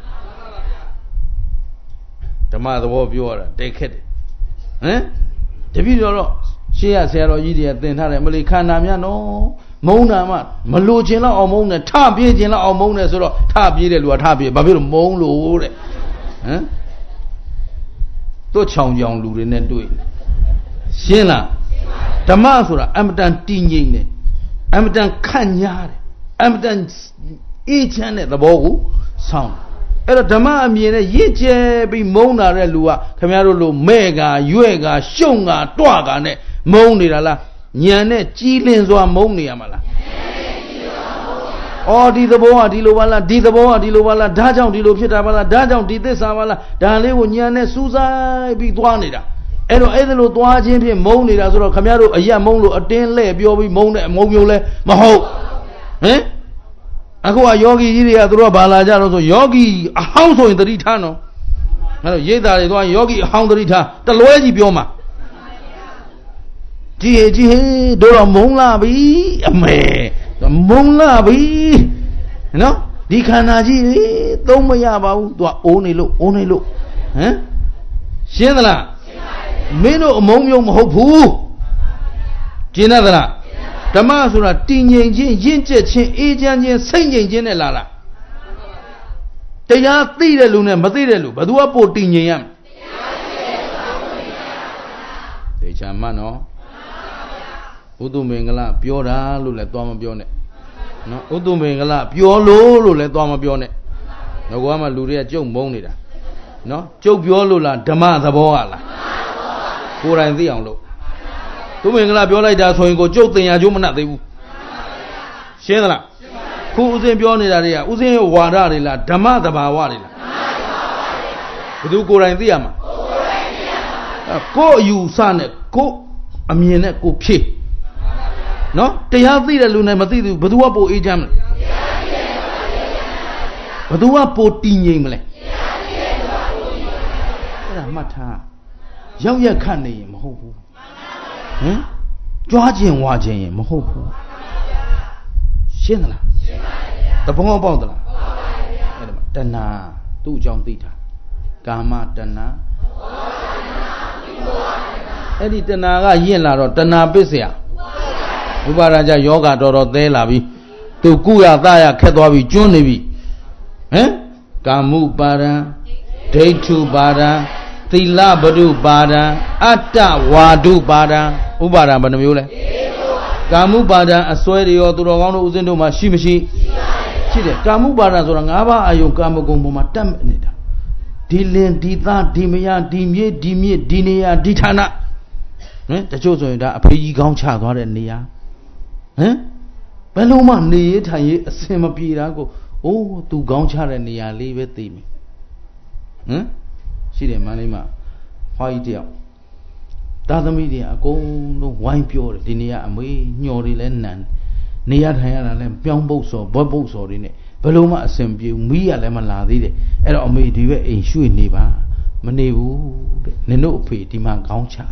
ဓမ္မသဘောပြောရတာတိတ်ခက်တယ်ဟမ်တပည့်တော်တော့ရှေးရဆရာတော်ကြီးတွေကသင်ထားတယ်မလီခန္ဓာများနော်မုံနာမှမလိုချင်တော့အောင်မုံနဲ့ထပြေးချင်တော့အောင်မုံနဲ့ဆိုတော့ထပြေးတယ်လူကထပြေးဘာဖြစ်လို့မုံလို့တဲ့ဟမ်တို့ချောင်ချောင်လူတွေနဲ့တွေ့ရှင်းလားဓမ္မဆိုတာအမတန်တည်ငြိမ်တယ်အမတန်ခန့်ညားတယ်အမတန်အေးချမ်းတဲ့သဘောကိုဆောင်းအဲ့တော့ဓမ္မအမြင်နဲ့ရင့်ကျဲပြီးမုံနာတဲ့လူကခင်ဗျားတို့လိုမဲ့ကရွဲ့ကရှုံကတွကနဲ့မုံနေတာလားညံနဲ့ကြီးလင်းစွာမုံနေရမှာလားအော်ဒီသဘောကဒီလိုပါလားဒီသဘောကဒီလိုပါလားဒါကြောင့်ဒီလိုဖြစ်တာပါလားဒါကြောင့်ဒီသစ္စာပါလားဒါလေးကိုညံနဲ့စူးစိုက်ပြီးသွားနေတာအဲ့တော့အဲ့ဒါလိုသွားခြင်းဖြင့်မုံနေတာဆိုတော့ခမရတို့အရက်မုံလို့အတင်းလှဲ့ပြောပြီးမုံတဲ့အမုံမျိုးလဲမဟုတ်ဟမ်အခုကယောဂီကြီးတွေကသူတို့ကဘာလာကြတော့ဆိုယောဂီအဟောင်းဆိုရင်တတိထားနော်အဲ့တော့ရိတ်တာတွေသွားယောဂီအဟောင်းတတိထားတလွဲကြီးပြောမှာကြည်ကြည်တို့တော့မုံလာပြီအမေမုံလာပြီနော်ဒီခန္ဓာကြီးသုံးမရပါဘူးသူကအိုးနေလို့အိုးနေလို့ဟမ်ရှင်းသလားမင်းတို့အမုံမျိုးမဟုတ်ဘူးကျင်သလားဓမ္မဆိုတာတည်ငြိမ်ခြင်းရင့်ကျက်ခြင်းအေးချမ်းခြင်းစိတ်ငြိမ်ခြင်းနဲ့လာတာတရားသိတဲ့လူနဲ့မသိတဲ့လူဘယ်သူကပိုတည်ငြိမ်ရမလဲတေချာမှတ်နော်ဥဒ္ဓမင်္ဂလပြောတာလို့လည်းသွားမပြောနဲ့နော်ဥဒ္ဓမင်္ဂလပြောလို့လို့လည်းသွားမပြောနဲ့ငါကမှလူတွေကကြုံမုန်းနေတာနော်ကြုတ်ပြောလို့လားဓမ္မသဘောကလားကိုယ်တိုင်သိအောင်လို့သူမင်္ဂလာပြောလိုက်တာဆိုရင်ကိုကြုတ်တင်ရကျိုးမနှက်သေးဘူးရှင်းသလားခုဥစဉ်ပြောနေတာတွေကဥစဉ်ဝါဒတွေလားဓမ္မသဘာဝတွေလားဘယ်သူကိုယ်တိုင်သိရမှာကိုယ်အယူဆနဲ့ကိုယ်အမြင်နဲ့ကိုယ်ဖြည့်နော်တရားသိတဲ့လူနဲ့မသိသူဘယ်သူကပိုအေးချမ်းမလဲဘယ်သူကပိုတည်ငြိမ်မလဲအဲ့ဒါမှတ်ထားရောက်ရက်ခတ်နေရင်မဟုတ်ဘူးဟမ်ကြွားခြင်းဝါခြင်းရင်မဟုတ်ဘူးရှင်းသလားရှင်းပါဗျာတဘောပေါက်သလားပေါက်ပါဗျာအဲ့ဒါတဏှာသူ့အကြောင်းသိတာကာမတဏှာအဲ့ဒီတဏှာကယင့်လာတော့တဏှာပစ္စယဥပါဒကြယောဂတော်တော်သဲလာပြီသူကုရသရခက်သွားပြီကျွန်းနေပြီဟမ်ကာမုပါဒံဒိဋ္ဌုပါဒံ Thila Badu Bada, Atta Wadu Bada, Ubada Banamule. Kamu Bada, a Swedio, Durano Uzindo Mashimishi. Kamu Bada Zorangava, Ayun Kamu Gumuma Tamanida. Dilin, Dita, Dimia, Dimie, Dimie, Dinia, Ditana. The chosen that a pay gone child or Nia. Eh? Beloma need a semi pirago. Oh, to gone child and Nia, leave it theme. Eh? She didn't manima. Why dear? Dada media go no wine pure, Dinia, and we knew the Lennon. Near Hana and Piambos or Bubbles or in it. Beloma assembly, we are lemon lady, and on me do it in shoe neighbor. Manevu, Neno pay demand gone child.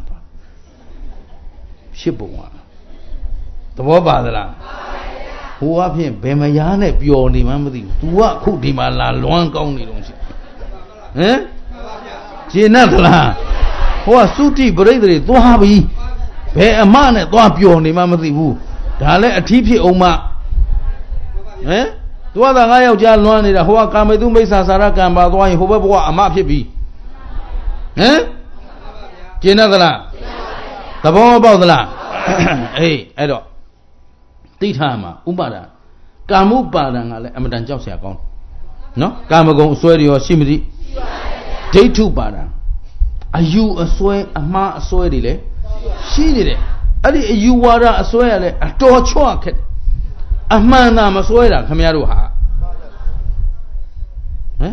Shipwa. The Wabadala. Who up here, Bemayane, pure Nimamadi, what could Dimala long gone? Eh? Jinatala. Who are Suti Bradley, Dohabi, Pay a man at Dwapio Nimamadi Woo. Dale a tipi Oma. Eh? Do other eye of Jan Luan in a Hoa Kamedu Mesa Saraka and Badwai, whoever a map be. Eh? Jinatala. The bomb about the la. Hey, Edo. Titama, Ubada. Kamu Badang, Amadan Josiacon. No? Kamago, Swedi or Shimidi. Day two Bada. Are you a sway, a ma swedile? She did it. Are you water a sway, a torch chocket? A man, I'm a sweder, Kamiaruha. Eh?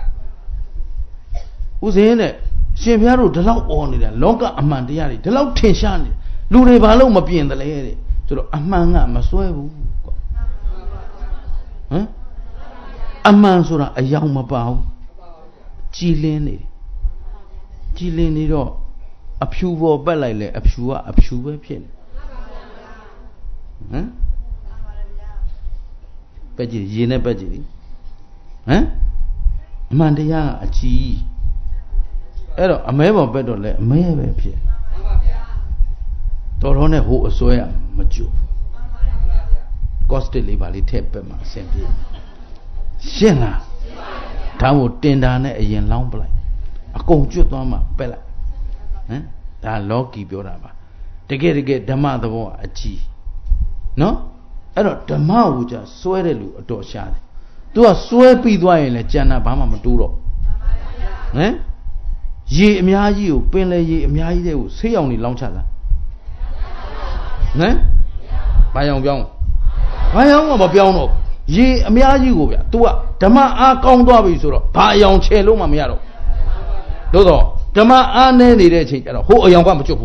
Who's in it? Sheviaru, the loud only, the longer Amandiari, the loud tension, Lure Baloma be in the lady. So a man, I'm a sway. Eh? A man, so a young mabao. Chileni. Chileni, a pure bellile, a pure, a pure pin. Eh? Peggy, Gina Peggy. Eh? Mandia, a chi. Ero, a member better let me appear. Torone who a soya, mature. Costly valley tape, my sempre. Shena. Tamu tendane a yen long blind. A conjutoma bella. Eh? That locky biorama. To get to get the mother war a chi. No? Ero, the mouth just sweated a door shad. Do a sweepy dwayne a jana bama maturo. Eh? Ye miayu, penle ye miayu, say only long chala. Eh? Bayong Biong. Bayong of Biong. Ye miayu, to a Tama a condobi suro, Bayong chelo mamiaro. Dodo, Tama a nanny, who a young one chupu.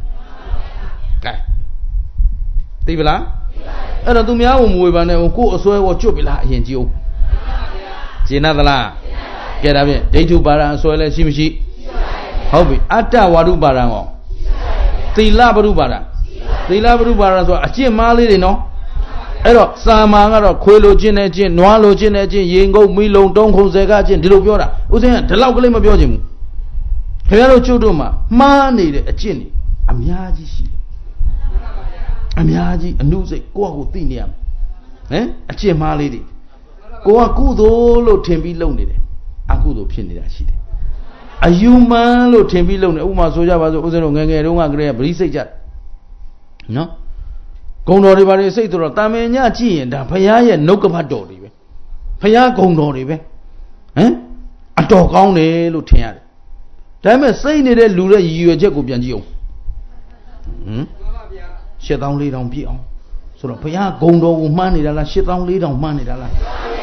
Tibla? I don't do me out move and go so what chubila in you. Jinadala. Get up here. Day two bara so let Shimishi. Hobby. Atta Wadu Barango. Tila Barubara. Tila Barubara, so a chin mali, no? Ero, Samanga, Quilo Ginegin, Nualo Ginegin, Yingo, Milo, Don Josegajin, Dilopura, Uzen, the local of Yojim. Hello Chuduma, money, a chinny. Amiaji. Amiaji, a news a go thinium. Eh? A cheer my lady. Go a good old Timby lonely. A good opinion that she. A human low Timby lonely. Uma Soja was Ozone and Roma Gray, Brisa. No? Go no everybody say to Rotamania G and Paya no Capado. Paya go no river. Eh? A dog only lieutenant. Damn it, say it, Lura, you a Jacobian you. Hmm? Shit only don't be on. So the Paya Gondo money that I shit only don't money that I.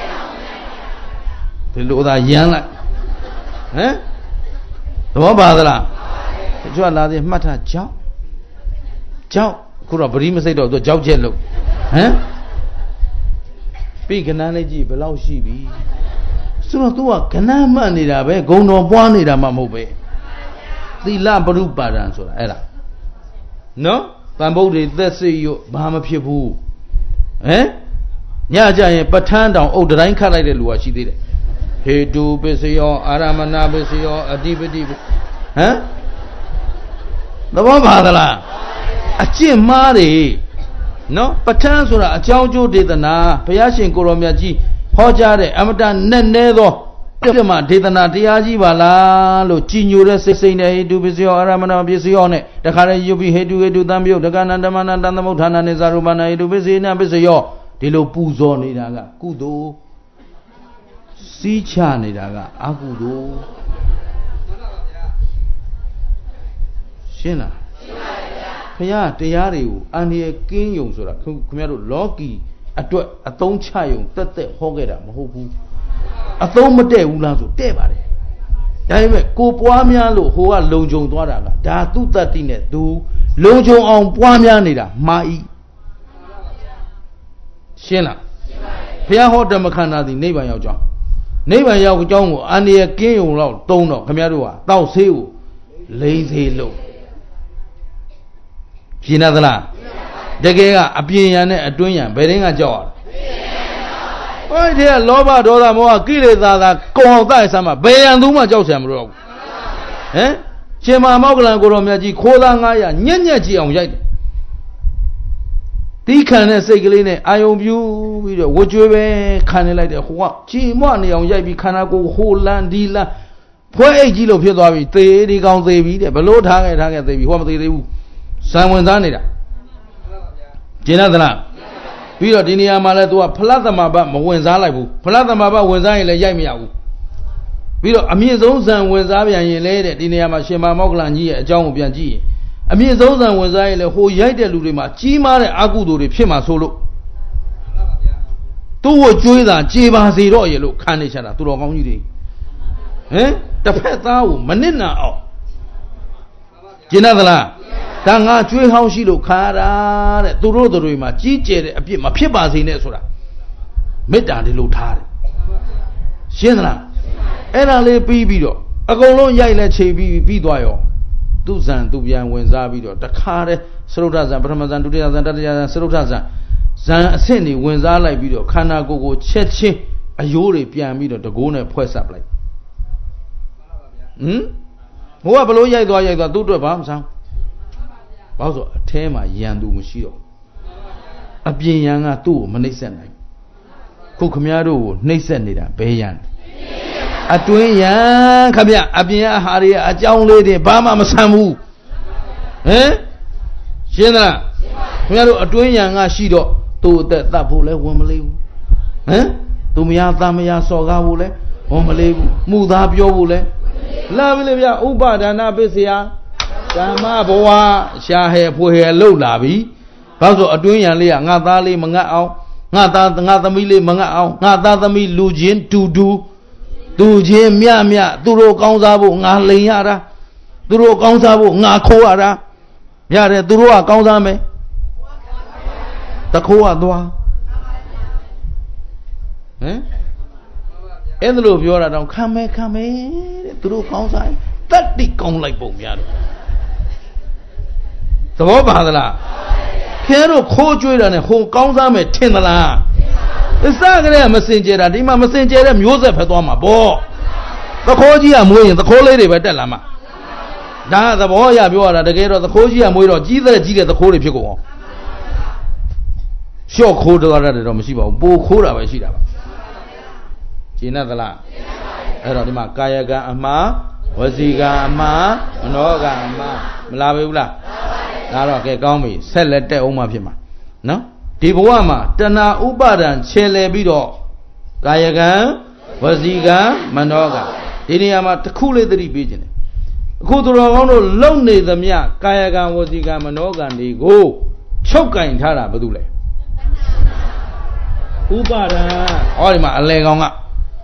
The Luda Yana. Eh? The Wabadala. The Joala Mata Chow. Chow. Could have been said of the Jow Jello. Eh? Big analogy below she be. So to a canal money that way, go no one in a mamobe. The Lambaru Badan, so era. No? Bamboo, let's say you, Bahama people. Eh? Yaja, but turn down, oh, the rain color, what she did. He do busy or Aramana busy or a D V D. Eh? The Wabadala. A chin Mari. No? But turns a Jojo did the na, Payashin Koromiaji, Hojare, Amadan Nenedo, ပြမဒေသနာတရားကြီးပါလားလို့ကြည်ညိုတဲ့စိတ်စိတ်နဲ့ဟိတုပစ္စယောအရမဏပစ္စယောနဲ့တခါလေယုပိဟိတုဟိတုသံပြုတ်တက္ကနန္တမနတန်သမုဋ္ဌာနနေဇာရူပနာဟိတုပစ္စေနပစ္စယောဒီလိုပူဇော်နေတာကကုသိုလ်စီးချနေတာကအကုသိုလ်ရှင်းလားဘုရားတရားတွေကိုအန္တရာယ်ကင်းယုံဆိုတာခင်ဗျားတို့လောကီအတွက်အသုံးချယုံတက်တက်ဟောခဲ့တာမဟုတ်ဘူးအသုံးမတည့်ဘူးလားဆိုတဲ့ပါတယ်ဒါပေမဲ့ကိုပွားများလို့ဟိုကလုံခြုံသွားတာကဒါသူ့တတ္တိနဲ့သူလုံခြုံအောင်ပွားများနေတာမှားဤရှင်းလားဘုရားဟောဓမ္မခန္ဓာသည်နိဗ္ဗာန်ရောက်ကြောင်းနိဗ္ဗာန်ရောက်ကြောင်းကိုအန္တရာယ်ကင်းယုံတော့တုံးတော့ခင်ဗျားတို့ကတောက်ဆေးကိုလိမ့်စေလို့ရှင်းသလားတကယ်ကအပြင်ရန်နဲ့အတွင်းရန်ဘယ်တင်းကကြောက်ရလဲဟိုဒီကလောဘဒေါသမောဟကိလေသာသာကောင်းတိုက်ဆမ်းမှာဘယ်ရန်သူမှကြောက်ဆံမလို့ဟမ်ရှင်မမောက္ကလံကိုတော်မြတ်ကြီးခိုးသားငါးရာညက်ညက်ကြည့်အောင်ရိုက်တယ်တီးခံတဲ့စိတ်ကလေးနဲ့အာယုံပြူပြီးတော့ဝကြွေးပဲခံနေလိုက်တယ်ဟိုကကြည်မွနေအောင်ရိုက်ပြီးခန္ဓာကိုယ်ဟိုလန်ဒီလန်ဖွဲအိတ်ကြီးလို့ဖြစ်သွားပြီသေဒီကောင်သေပြီတဲ့ဘလို့ထားခဲ့ထားခဲ့သေပြီဟိုမသေသေးဘူးဇံဝင်စားနေတာကျင်သလားပြီးတော့ဒီနေရာမှာလဲ तू ကဖလတ်သမဘမဝင်စားလိုက်ဘူးဖလတ်သမဘဝင်စားရင်လည်းရိုက်မရဘူးပြီးတော့အမြင့်ဆုံးဇံဝင်စားပြန်ရင်လဲတဲ့ဒီနေရာမှာရှင်မမောက္ကလံကြီးရဲ့အကြောင်းကိုပြန်ကြည့်ရင်အမြင့်ဆုံးဇံဝင်စားရင်လဲဟိုရိုက်တဲ့လူတွေမှာကြီးမားတဲ့အကုသိုလ်တွေဖြစ်မှာဆိုလို့သူ့ကိုကြွေးတာကြေပါစေတော့ရေလို့ခံနေချတာသူတော်ကောင်းကြီးတွေဟမ်တစ်ဖက်သားကိုမနစ်နာအောင်ကျင်သလားဒါငါကြွေးဟောင်းရှိလို့ခါတာတဲ့သူတို့တွေမှာကြီးကျယ်တဲ့အပြစ်မဖြစ်ပါစေနဲ့ဆိုတာမေတ္တာလေးလို့ထားတယ်ရှင်းသလားအဲ့ဒါလေးပြီးပြီးတော့အကုန်လုံးရိုက်လဲချိန်ပြီးပြီးသွားရောသူဇံသူပြန်ဝင်စားပြီးတော့တခါတည်းသရုတ်ထဇံပထမဇံဒုတိယဇံတတိယဇံသရုတ်ထဇံဇံအဆင့်တွေဝင်စားလိုက်ပြီးတော့ခန္ဓာကိုယ်ကိုချက်ချင်းအယိုးတွေပြန်ပြီးတော့တကိုးနဲ့ဖွဲ့ဆက်လိုက်ဟမ်ဘိုးကဘလို့ရိုက်သွားရိုက်သွားသူ့အတွက်ဘာမှမဆောင်ဘာလို့ဆိုအထဲမှာယံသူမရှိတော့အပြင်ယံကသူ့ကိုမနှိမ့်ဆက်နိုင်ခုခမည်းတော်ကိုနှိမ့်ဆက်နေတာဘယ်ယံအတွင်းယံခမည်းအပြင်အဟာတွေအကြောင်းလေးတွေဘာမှမဆန်ဘူးဟမ်ရှင်းသလားခမည်းတော်အတွင်းယံကရှိတော့သူ့အသက်တတ်ဖို့လဲဝင်မလေးဘူးဟမ်သူမယားသားမယားစော်ကားဖို့လဲဝင်မလေးဘူးမှုသားပြောဖို့လဲလာပြီလေဗျဥပဒါနပစ္စယဓမ္မဘဝရှာဟဲဖွေဟဲလှုပ်လာပြီဘာလို့ဆိုအတွင်းရန်လေးကငါသားလေးမငတ်အောင်ငါသားငါသမီးလေးမငတ်အောင်ငါသားသမီးလူချင်းတူတူသူချင်းမြမြသူတို့ကောင်းစားဖို့ငါလိန်ရတာသူတို့ကောင်းစားဖို့ငါခိုးရတာရတယ်သူတို့ကကောင်းစားမယ်တခိုးကသွားဟမ်အဲ့ဒါလို့ပြောတာတော့ခံမဲခံမဲတဲ့သူတို့ကောင်းစားတတ်တိကောင်းလိုက်ပုံများတော့သဘောပါသလားခဲတို့ခိုးကြွေးတာနဲ့ဟိုကောင်းစားမယ်ထင်သလားအစကတည်းကမစင်ကြတာဒီမှာမစင်ကြတဲ့မျိုးဆက်ဖက်သွားမှာပေါ့သခိုးကြီးကမွေးရင်သခိုးလေးတွေပဲတက်လာမှာဒါသဘောရပြောရတာတကယ်တော့သခိုးကြီးကမွေးတော့ကြီးတဲ့ကြီးတဲ့သခိုးတွေဖြစ်ကုန်အောင်ရှော့ခိုးတော့ရတယ်တော့မရှိပါဘူးပိုခိုးတာပဲရှိတာပါရှင်းသလားအဲ့တော့ဒီမှာကာယကံအမှားဝစီကံအမှားမနောကံအမှားမလာဘူးလားဒါတော့ကဲကောင်းပြီဆက်လက်တက်အောင်မှဖြစ်မှာနော်ဒီဘဝမှာတဏှာဥပါဒံခြေလဲပြီးတော့ကာယကံဝစီကံမနောကံဒီနေရာမှာတစ်ခုလေးသတိပေးခြင်းတယ်အခုသူတော်ကောင်းတို့လုံနေသမျှကာယကံဝစီကံမနောကံတွေကိုချုပ်ကင်ထားတာဘာလို့လဲဥပါဒံဟောဒီမှာအလေကောင်ကဟမ်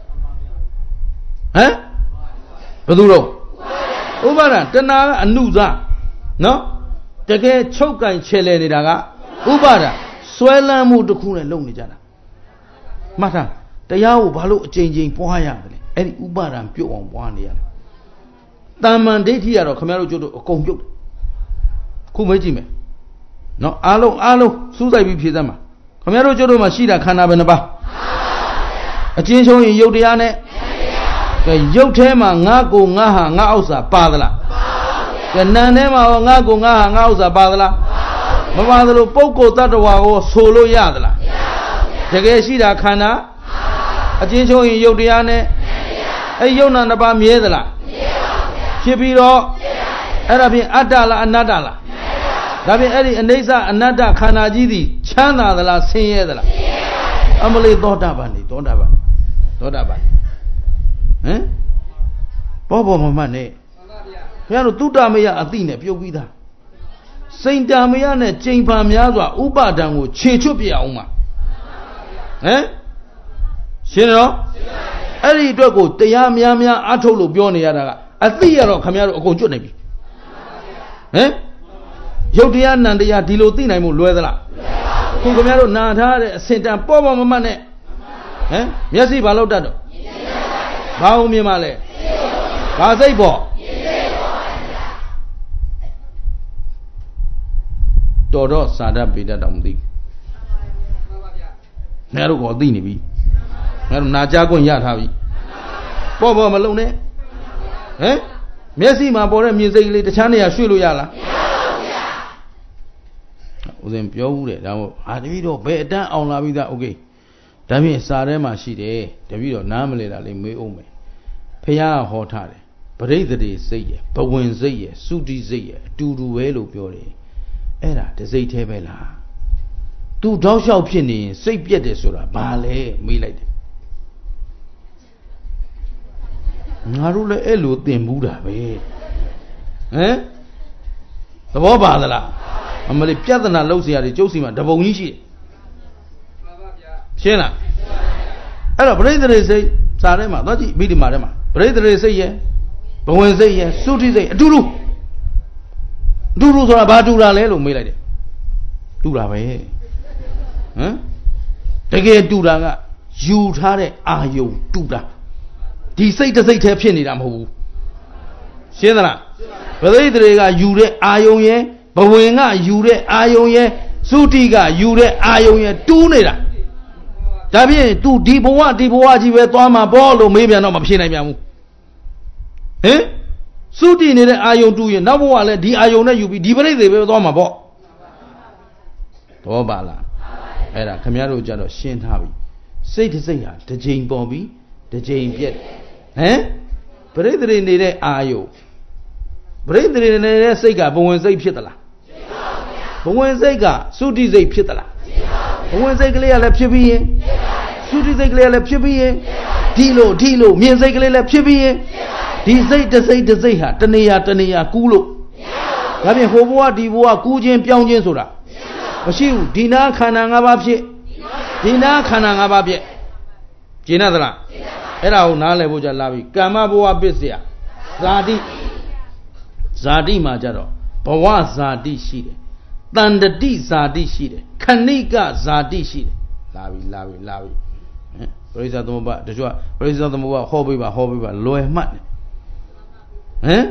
ဘယ်သူတော့ဥပါဒံတဏှာကအနုစားနော်တကယ်ချုပ်ကင်ခြေလဲနေတာကဥပါဒံဆွဲလန်းမှုတစ်ခုနဲ့လုံနေကြတာမှတ်ထားတရားကိုဘာလို့အချိန်ချင်းပွားရတယ်လဲအဲ့ဒီဥပါဒံပြုတ်အောင်ပွားနေရတယ်တာမန်ဒိဋ္ဌိကတော့ခင်ဗျားတို့ကျုပ်တို့အကုန်ပြုတ်တယ်ခုမေးကြည့်မယ်နော်အားလုံးအားလုံးစူးစိုက်ပြီးဖြေသမ်းပါခင်ဗျားတို့ကျုပ်တို့မှာရှိတာခန္ဓာဘယ်နှပါးအချင်းချင်းရင်ရုပ်တရားနဲ့ကဲရုပ်ထဲမှာငါကိုငါဟာငါဥစ္စာပါသလားကဲနာမ်ထဲမှာငါကိုငါဟာငါဥစ္စာပါသလားမပါသလိုပုဂ္ဂိုလ်တ attva ကိုဆိုလို့ရသလားတကယ်ရှိတာခန္ဓာအချင်းချင်းရင်ရုပ်တရားနဲ့ကအဲ့ယုံနာနှစ်ပါးမြဲသလားဖြစ်ပြီးတော့အဲ့ဒါဖြင့်အတ္တလားအနတ္တလားဒါဖြင့်အဲ့ဒီအနိစ္စအနတ္တခန္ဓာကြီးသည်ချမ်းသာသလားဆင်းရဲသလားအမလေးသောတာပန်နေသောတာပန်သောတာပန်ဟမ်ဘောဘောမမနဲ့ဘုရားတို့တုတ္တမယအတိနဲ့ပြုတ်ပြီးသားစိန်တမယနဲ့ကျိန်ဖန်များစွာဥပါဒံကိုခြေချွတ်ပြအောင်မှာဟမ်ရှင်းတော့အဲ့ဒီအတွက်ကိုတရားများများအထုတ်လို့ပြောနေရတာကအသိရတော့ခမရတို့အကုန်ကျွတ်နေပြီဟမ်ရုပ်တရားနံတရားဒီလိုသိနိုင်မှုလွယ်သလားခုခမရတို့နာထားတဲ့အစင်တန်ပေါ်ပေါ်မမနဲ့ဟမ်မျက်စိဘာလို့တတ်တော့ဘာအောင်မြင်ပါလဲဘာစိတ်ပေါ်တော်တော့စာတတ်ပေတတ်တော့မသိဘူးငါတို့ကသိနေပြီငါတို့နာကြားခွင့်ရထားပြီပေါ်ပေါ်မလုံးနဲ့ဟမ်မျက်စိမှာပေါ်တဲ့မြင်စိတ်ကလေးတခြားနေရာရွှေ့လို့ရလားဦးဇင်းပြောဘူးတဲ့ဒါမို့ဟာတပည့်တော့ဘယ်အတန်းအောင်လာပြီသားโอเคဒါဖြင့်စာထဲမှာရှိတယ်တပည့်တော့နားမလဲတာလေးမေးအောင်မယ်ဖះဟောထားတယ်ပရိသေတိစိတ်ရယ်ဘဝင်စိတ်ရယ်သုတိစိတ်ရယ်အတူတူပဲလို့ပြောတယ်အဲ့ဒါတစိတ်သေးပဲလားသူတောက်လျှောက်ဖြစ်နေရင်စိတ်ပြက်တယ်ဆိုတာဘာလဲမေးလိုက်တယ်ငါတို့လည်းအဲ့လိုသင်ဘူးတာပဲဟမ်သဘောပါသလားအမလေးပြဿနာလောက်เสียရတယ်ကျုပ်စီမှာတပုံကြီးရှိတယ်မှန်ပါဗျာရှင်းလားအဲ့တော့ပရိသေတိစိတ်စာထဲမှာသွားကြည့်မိဒီမာထဲမှာပရိသေတိစိတ်ရဲ့ဘဝင်စိတ်ရဲ့သုတိစိတ်အတူတူအတူတူဆိုတာဘာတူတာလဲလို့မေးလိုက်တယ်တူတာပဲဟမ်တကယ်တူတာကယူထားတဲ့အာယုံတူတာဒီစိတ်တစ်စိတ်တည်းဖြစ်နေတာမဟုတ်ဘူးရှင်းသလားပရိသေတွေကယူတဲ့အာယုံရဲ့ဘဝင်ကယူတဲ့အာယုံရဲ့သုတိကယူတဲ့အာယုံရဲ့တူးနေတာဒါဖြင့် तू ဒီဘဝဒီဘဝကြီးပဲသွားမှာပေါ့လို့မေးပြန်တော့မဖြစ်နိုင်ပြန်ဘူးဟင်သုတိနေတဲ့အာယုံတူးရင်နောက်ဘဝလည်းဒီအာယုံနဲ့ယူပြီးဒီပရိသေပဲသွားမှာပေါ့တော့ပါလားအဲ့ဒါခင်ဗျားတို့ကြတော့ရှင်းထားပြီစိတ်တစ်စိတ်ဟာတစ်ချိန်ပေါ်ပြီးတစ်ချိန်ပြက်ဟမ်ပရိသေနေတဲ့အာယုံပရိသေနေတဲ့စိတ်ကဘဝင်စိတ်ဖြစ်သလားဘဝင်စိတ်ကသုတိစိတ်ဖြစ်သလားဘဝင်စိတ်ကလေးကလည်းဖြစ်ပြီးရင်သုတိစိတ်ကလေးကလည်းဖြစ်ပြီးရင်ဒီလိုဒီလိုမြင်စိတ်ကလေးလည်းဖြစ်ပြီးရင်ဒီစိတ်တစ်စိတ်တစ်စိတ်ဟာတဏှာတဏှာကူးလို့ဒါဖြင့်ဟိုဘဝဒီဘဝကူးခြင်းပြောင်းခြင်းဆိုတာမရှိဘူးဒီနာခန္ဓာ၅ပါးဖြစ်ဒီနာခန္ဓာ၅ပါးပြည့်ကျင်သလားအဲ့ဒါကိုနားလည်ဖို့ကြလာပြီကာမဘဝပစ္စယဇာတိဇာတိမှာကြတော့ဘဝဇာတိရှိတယ်တန်တတိဇာတိရှိတယ်ခဏိကဇာတိရှိတယ်လာပြီလာပြီလာပြီပရိစ္ဆေသမုပ္ပါတချို့ကပရိစ္ဆေသမုပ္ပါဟောပေးပါဟောပေးပါလွယ်မှတ်တယ်ဟမ်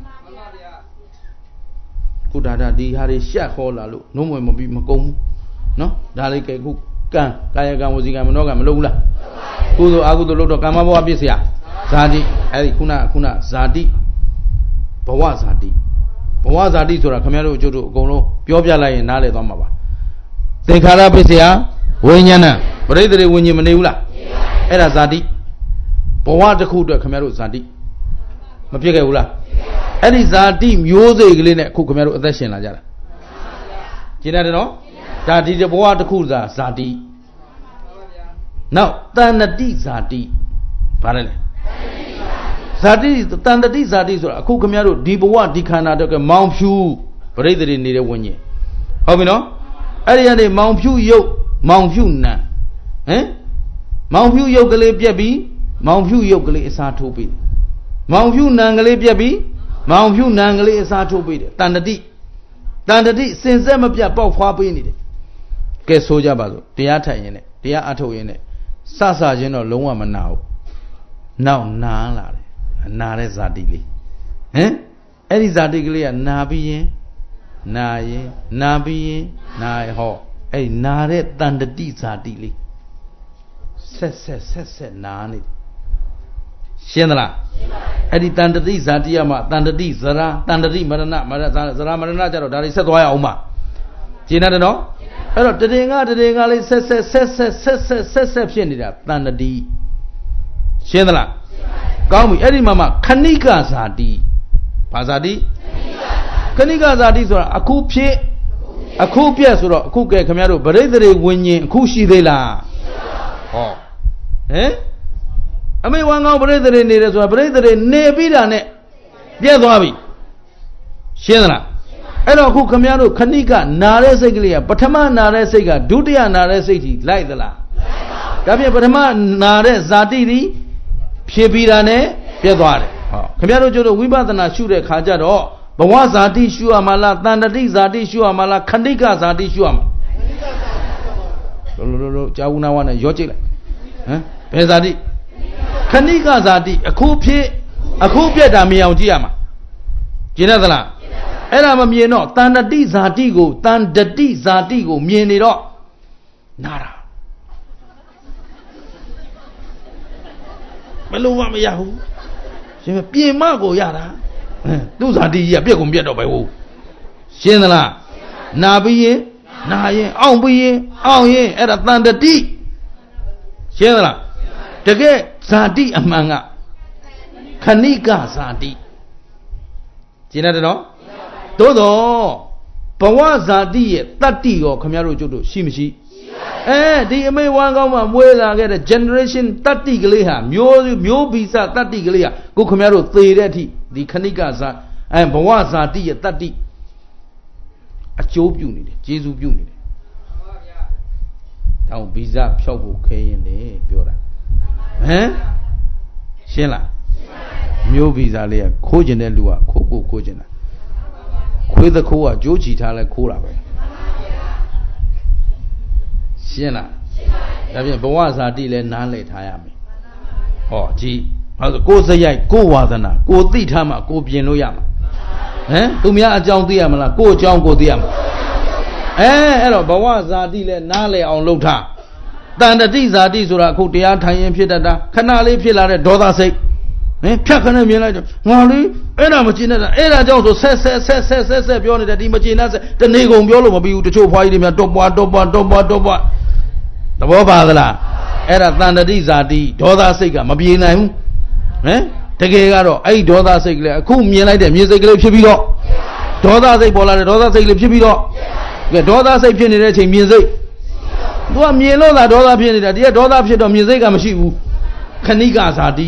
ခုဒါဒါဒီဟာတွေရှက်ခေါ်လာလို့နှုံးမွယ်မပြီးမကုန်ဘူးနော်ဒါလေးကဲခုကံကာယကံဝစီကံမနောကံမလုပ်ဘူးလားကုသိုလ်အကုသိုလ်လုပ်တော့ကာမဘဝပြည့်စရာဇာတိအဲ့ဒီခုနခုနဇာတိဘဝဇာတိဘဝဇာတိဆိုတာခင်ဗျားတို့အကျိုးတို့အကုန်လုံးပြောပြလိုက်ရင်နားလည်သွားမှာပါသင်္ခါရပစ္စယဝိညာဏပရိသေဝိညာဉ်မနေဘူးလားအဲ့ဒါဇာတိဘဝတစ်ခုအတွက်ခင်ဗျားတို့ဇာတိမဖြစ်ခဲ့ဘူးလားအဲ့ဒီဇာတိမျိုးစိတ်ကလေးနဲ့အခုခင်ဗျားတို့အသက်ရှင်လာကြတာကျင်တယ်နော်ဒါဒီဘဝတစ်ခုသာဇာတိနောက်တဏ္ဍတိဇာတိဘာလဲလဲဇာတိတန်တတိဇာတိဆိုတာအခုခင်ဗျားတို့ဒီဘဝဒီခန္ဓာတော့ကမောင်ဖြူပရိသေတွေနေတဲ့ဝိညာဉ်ဟုတ်ပြီနော်အဲ့ဒီကနေမောင်ဖြူရုပ်မောင်ဖြူနံဟမ်မောင်ဖြူရုပ်ကလေးပြက်ပြီးမောင်ဖြူရုပ်ကလေးအစားထိုးပေးတယ်မောင်ဖြူနံကလေးပြက်ပြီးမောင်ဖြူနံကလေးအစားထိုးပေးတယ်တန်တတိတန်တတိစင်ဆက်မပြတ်ပေါက်ဖွားပေးနေတယ်ကဲဆိုကြပါစို့တရားထိုင်ရင်နဲ့တရားအထုတ်ရင်နဲ့စစချင်းတော့လုံးဝမနာဘူးနောက်နာလာတယ်နာတဲ့ဇာတိလေးဟမ်အဲ့ဒီဇာတိကလေးကနာပြီးရင်နာရင်နာပြီးရင်နာရဟောအဲ့ဒီနာတဲ့တန်တတိဇာတိလေးဆက်ဆက်ဆက်ဆက်နာနေရှင်းသလားအဲ့ဒီတန်တတိဇာတိရမှာတန်တတိဇရာတန်တတိမရဏမရဇရာမရဏကြတော့ဒါတွေဆက်သွားရအောင်ပါရှင်းတယ်နော်အဲ့တော့တရင်ကတရင်ကလေးဆက်ဆက်ဆက်ဆက်ဆက်ဆက်ဆက်ဆက်ဖြစ်နေတာတန်တတိရှင်းသလားကောင်းပြီအဲ့ဒီမှာမှခဏိကဇာတိဘာဇာတိခဏိကဇာတိဆိုတာအခုဖြစ်အခုပြက်ဆိုတော့အခုကဲခင်ဗျားတို့ပရိသေဝိညာဉ်အခုရှိသေးလားဟောဟမ်အမေဝမ်းကောင်းပရိသေနေတယ်ဆိုတာပရိသေနေပြီးတာနဲ့ပြက်သွားပြီရှင်းသလားအဲ့တော့အခုခင်ဗျားတို့ခဏိကနာတဲ့စိတ်ကလေးကပထမနာတဲ့စိတ်ကဒုတိယနာတဲ့စိတ်ကြီးလိုက်သလားဒါဖြင့်ပထမနာတဲ့ဇာတိသည်ဖြစ်ပြီးတာနဲ့ပြတ်သွားတယ်ဟောခင်ဗျားတို့ကျတို့ဝိပဿနာရှုတဲ့ခါကျတော့ဘဝဇာတိရှုရမှာလားတန်တတိဇာတိရှုရမှာလားခဏိကဇာတိရှုရမှာလောလောလောကြာဝနာဝနဲ့ရောကြည့်လိုက်ဟမ်ဘယ်ဇာတိခဏိကဇာတိအခုဖြစ်အခုပြတ်တာမြင်အောင်ကြည့်ရမှာကျင်ရသလားအဲ့ဒါမမြင်တော့တန်တတိဇာတိကိုတန်တတိဇာတိကိုမြင်နေတော့နာတာဘယ်လိုမှမရဘူးရှင်ပြင်မကိုရတာသူ့ဇာတိကြီးကပြက်ကုန်ပြက်တော့ပဲဟုတ်ရှင်းသလားနာပြီးရင်နာရင်အောင်ပြီးရင်အောင်ရင်အဲ့ဒါတန်တတိရှင်းသလားတကယ်ဇာတိအမှန်ကခဏိကဇာတိရှင်းတယ်နော်သို့တော့ဘဝဇာတိရဲ့တတ္တိရောခင်ဗျားတို့ကျုပ်တို့ရှိမရှိအဲဒီအမေဝမ်းကောင်းမှမွေးလာခဲ့တဲ့ generation တတ္တိကလေးဟာမျိုးမျိုးဗီဇတတ္တိကလေးဟာကိုခင်ဗျားတို့သေတဲ့အထိဒီခဏိကဇာအဲဘဝဇာတိရဲ့တတ္တိအကျိုးပြုနေတယ်ကျေးဇူးပြုနေတယ်မှန်ပါဗျာတောင်ဗီဇဖြောက်ဖို့ခဲရင်လေပြောတာဟမ်ရှင်းလားမျိုးဗီဇလေးကခိုးကျင်တဲ့လူကခိုးကိုခိုးကျင်တာခွေးသခိုးကကြိုးချီထားလဲခိုးတာပဲရှင်းလားဒါဖြင့်ဘဝဇာတိလဲနားလည်ထားရမယ်ဟောကြည့်ဘာလို့ကိုယ်စရိုက်ကိုယ်ဝါသနာကိုယ်သိထားမှကိုယ်ပြင်လို့ရမှာဟမ်သူများအကြောင်းသိရမလားကိုယ်အကြောင်းကိုသိရမှာအဲအဲ့တော့ဘဝဇာတိလဲနားလည်အောင်လုပ်ထားတန်တတိဇာတိဆိုတာအခုတရားထိုင်ရင်ဖြစ်တတ်တာခဏလေးဖြစ်လာတဲ့ဒေါသစိတ်ဟင်ဖြတ်ခနဲ့မြင်လိုက်တော့ငါလေးအဲ့ဒါမကျင်တတ်တာအဲ့ဒါကြောင့်ဆိုဆက်ဆက်ဆက်ဆက်ဆက်ဆက်ပြောနေတယ်ဒီမကျင်တတ်ဆက်တနေ့ကုန်ပြောလို့မပြီးဘူးတချို့ဖွားကြီးတွေများတော့ပွားတော့ပွားတော့ပွားတော့ပွားသဘောပါသလားအဲ့ဒါတန်တတိဇာတိဒေါသစိတ်ကမပြေနိုင်ဘူးဟမ်တကယ်ကတော့အဲ့ဒီဒေါသစိတ်ကလေးအခုမြင်လိုက်တဲ့မြင်စိတ်ကလေးဖြစ်ပြီးတော့ဒေါသစိတ်ပေါ်လာတဲ့ဒေါသစိတ်လေးဖြစ်ပြီးတော့ကဲဒေါသစိတ်ဖြစ်နေတဲ့အချိန်မြင်စိတ်သူကမြင်လို့သာဒေါသဖြစ်နေတာဒီကဒေါသဖြစ်တော့မြင်စိတ်ကမရှိဘူးခဏိကဇာတိ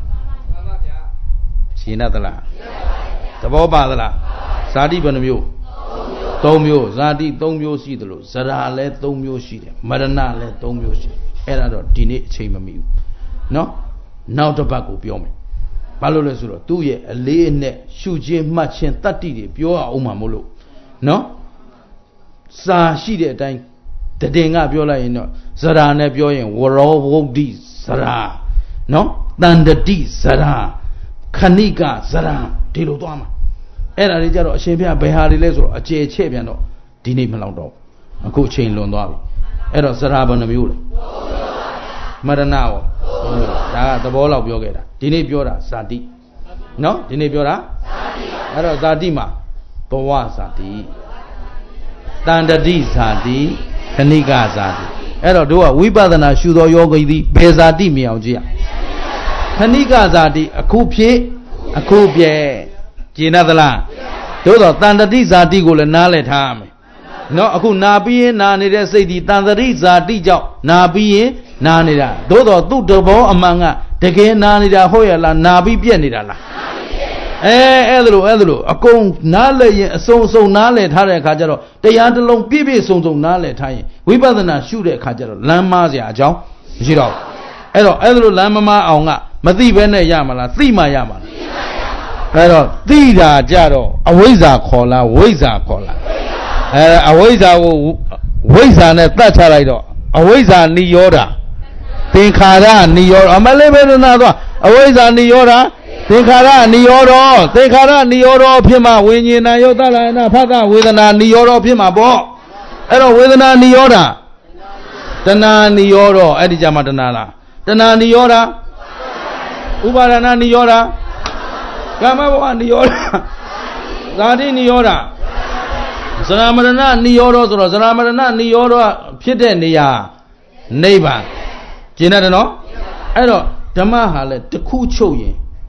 ရှင်းသလားသဘောပါသလားဇာတိဘယ်နှမျိုးသုံးမျိုးဇာတိသုံးမျိုးရှိသလိုဇရာလည်းသုံးမျိုးရှိတယ်မရဏလည်းသုံးမျိုးရှိတယ်အဲ့ဒါတော့ဒီနေ့အချိန်မမီဘူးเนาะနောက်တစ်ပတ်ကိုပြောမယ်ဘာလို့လဲဆိုတော့သူ့ရဲ့အလေးအနက်ရှုခြင်းမှတ်ခြင်းတတ္တိတွေပြောအောင်မှမို့လို့เนาะစာရှိတဲ့အတိုင်းတည်ငါပြောလိုက်ရင်တော့ဇရာနဲ့ပြောရင်ဝရောဝုဒ္ဓိဇရာเนาะတန္တတိဇရာခဏိကဇရာဒီလိုသွားမှာအဲ့ဒါတွေကြတော့အရှင်ဘုရားဘယ်ဟာတွေလဲဆိုတော့အကျေချဲ့ပြန်တော့ဒီနေ့မလောက်တော့အခုအချိန်လွန်သွားပြီအဲ့တော့ဇရာဘယ်နှမျိုးလဲမရဏရောဒါကသဘောလောက်ပြောခဲ့တာဒီနေ့ပြောတာဇာတိနော်ဒီနေ့ပြောတာဇာတိအဲ့တော့ဇာတိမှာဘဝဇာတိတန္တတိဇာတိခဏိကဇာတိအဲ့တော့တို့ကဝိပဿနာရှုသောယောဂီသည်ဘယ်ဇာတိမြင်အောင်ကြည့်ရခဏိကဇာတိအခုဖြစ်အခုပြဲကျင်သလားတို့တော့တန်တတိဇာတိကိုလည်းနားလည်ထားရမယ်နော်အခုနာပြီးရင်နာနေတဲ့စိတ်ဒီတန်တတိဇာတိကြောင့်နာပြီးရင်နာနေတာတို့တော့သူ့တဘောအမှန်ကတကယ်နာနေတာဟုတ်ရလားနာပြီးပြက်နေတာလားအဲအဲ့ဒါလို့အဲ့ဒါလို့အကုန်နားလည်ရင်အစုံစုံနားလည်ထားတဲ့အခါကျတော့တရားတစ်လုံးပြည့်ပြည့်စုံစုံနားလည်ထားရင်ဝိပဿနာရှုတဲ့အခါကျတော့လမ်းမားစရာအကြောင်းမရှိတော့ဘူးအဲ့တော့အဲ့ဒါလို့လမ်းမမားအောင်ကမသိဘဲနဲ့ရမလားသိမှရမှာလားအဲ့တော့သိတာကြတော့အဝိဇ္ဇာခေါ်လားဝိဇ္ဇာခေါ်လားအဲအဝိဇ္ဇာကိုဝိဇ္ဇာနဲ့တတ်ချလိုက်တော့အဝိဇ္ဇာနိရောဓသင်္ခါရနိရောဓအမလေးပဲနာတော့အဝိဇ္ဇာနိရောဓသင်္ခါရနိရောဓသင်္ခါရနိရောဓဖြစ်မှဝိညာဏယောတလယနာဖသဝေဒနာနိရောဓဖြစ်မှာပေါ့အဲ့တော့ဝေဒနာနိရောဓတဏှာနိရောဓအဲ့ဒီကြမှာတဏှာလားတဏှာနိရောဓဥပါဒနာနိရောဓကာမဘဝနိရောဓဇာတိနိရောဓဇရာမရဏနိရောဓဆိုတော့ဇရာမရဏနိရောဓဖြစ်တဲ့နေရာနိဗ္ဗာန်ကျင်တယ်နော်အဲ့တော့ဓမ္မဟာလဲတစ်ခုချုပ်ရင်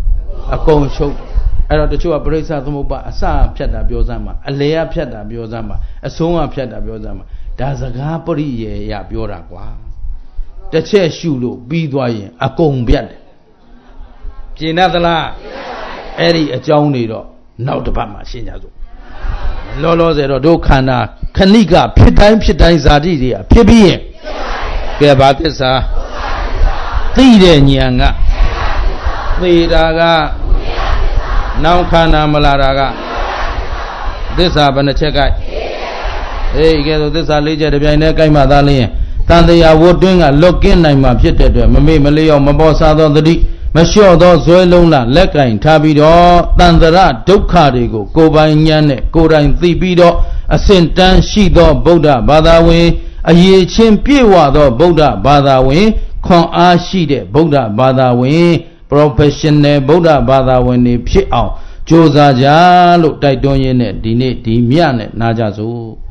အကုန်ရှုပ်အဲ့တော့တချို့ကပရိစ္ဆသမုပ္ပါအစဖြတ်တာပြောစမ်းမှာအလေကဖြတ်တာပြောစမ်းမှာအဆုံးကဖြတ်တာပြောစမ်းမှာဒါစကားပရိယေရပြောတာကွာတစ်ချက်ရှုလို့ပြီးသွားရင်အကုန်ပြတ်တယ်ပြင်းတတ်သလားအဲ့ဒီအကြောင်းတွေတော့နောက်တစ်ပတ်မှာရှင်းကြစို့လောလောဆယ်တော့တို့ခန္ဓာခဏိကဖြစ်တိုင်းဖြစ်တိုင်းဇာတိတွေကဖြစ်ပြီးရင်ကဲဘာသစ္စာသိတဲ့ဉာဏ်ကသိတာကနောက်ခန္ဓာမလာတာကသစ္စာဘယ်နှချက်ကဲအေးကဲဆိုသစ္စာလေးချက်တစ်ပြိုင်တည်းကိုက်မှသာလျင်တန်တရားဝတ်တွင်းကလွတ်ကင်းနိုင်မှာဖြစ်တဲ့အတွက်မမေ့မလျော့မပေါ်စားသောတတိမလျှော့သောဇွဲလုံးလားလက်ကင်ထားပြီးတော့တန်တရဒုက္ခတွေကိုကိုယ်ပိုင်ဉာဏ်နဲ့ကိုယ်တိုင်သိပြီးတော့အစဉ်တန်းရှိသောဗုဒ္ဓဘာသာဝင်အရေးချင်းပြည့်ဝသောဗုဒ္ဓဘာသာဝင်ခွန်အားရှိတဲ့ဗုဒ္ဓဘာသာဝင် professional ဗုဒ္ဓဘာသာဝင်တွေဖြစ်အောင်ကြိုးစားကြလို့တိုက်တွန်းရင်းနဲ့ဒီနေ့ဒီမြနဲ့နာကြစို့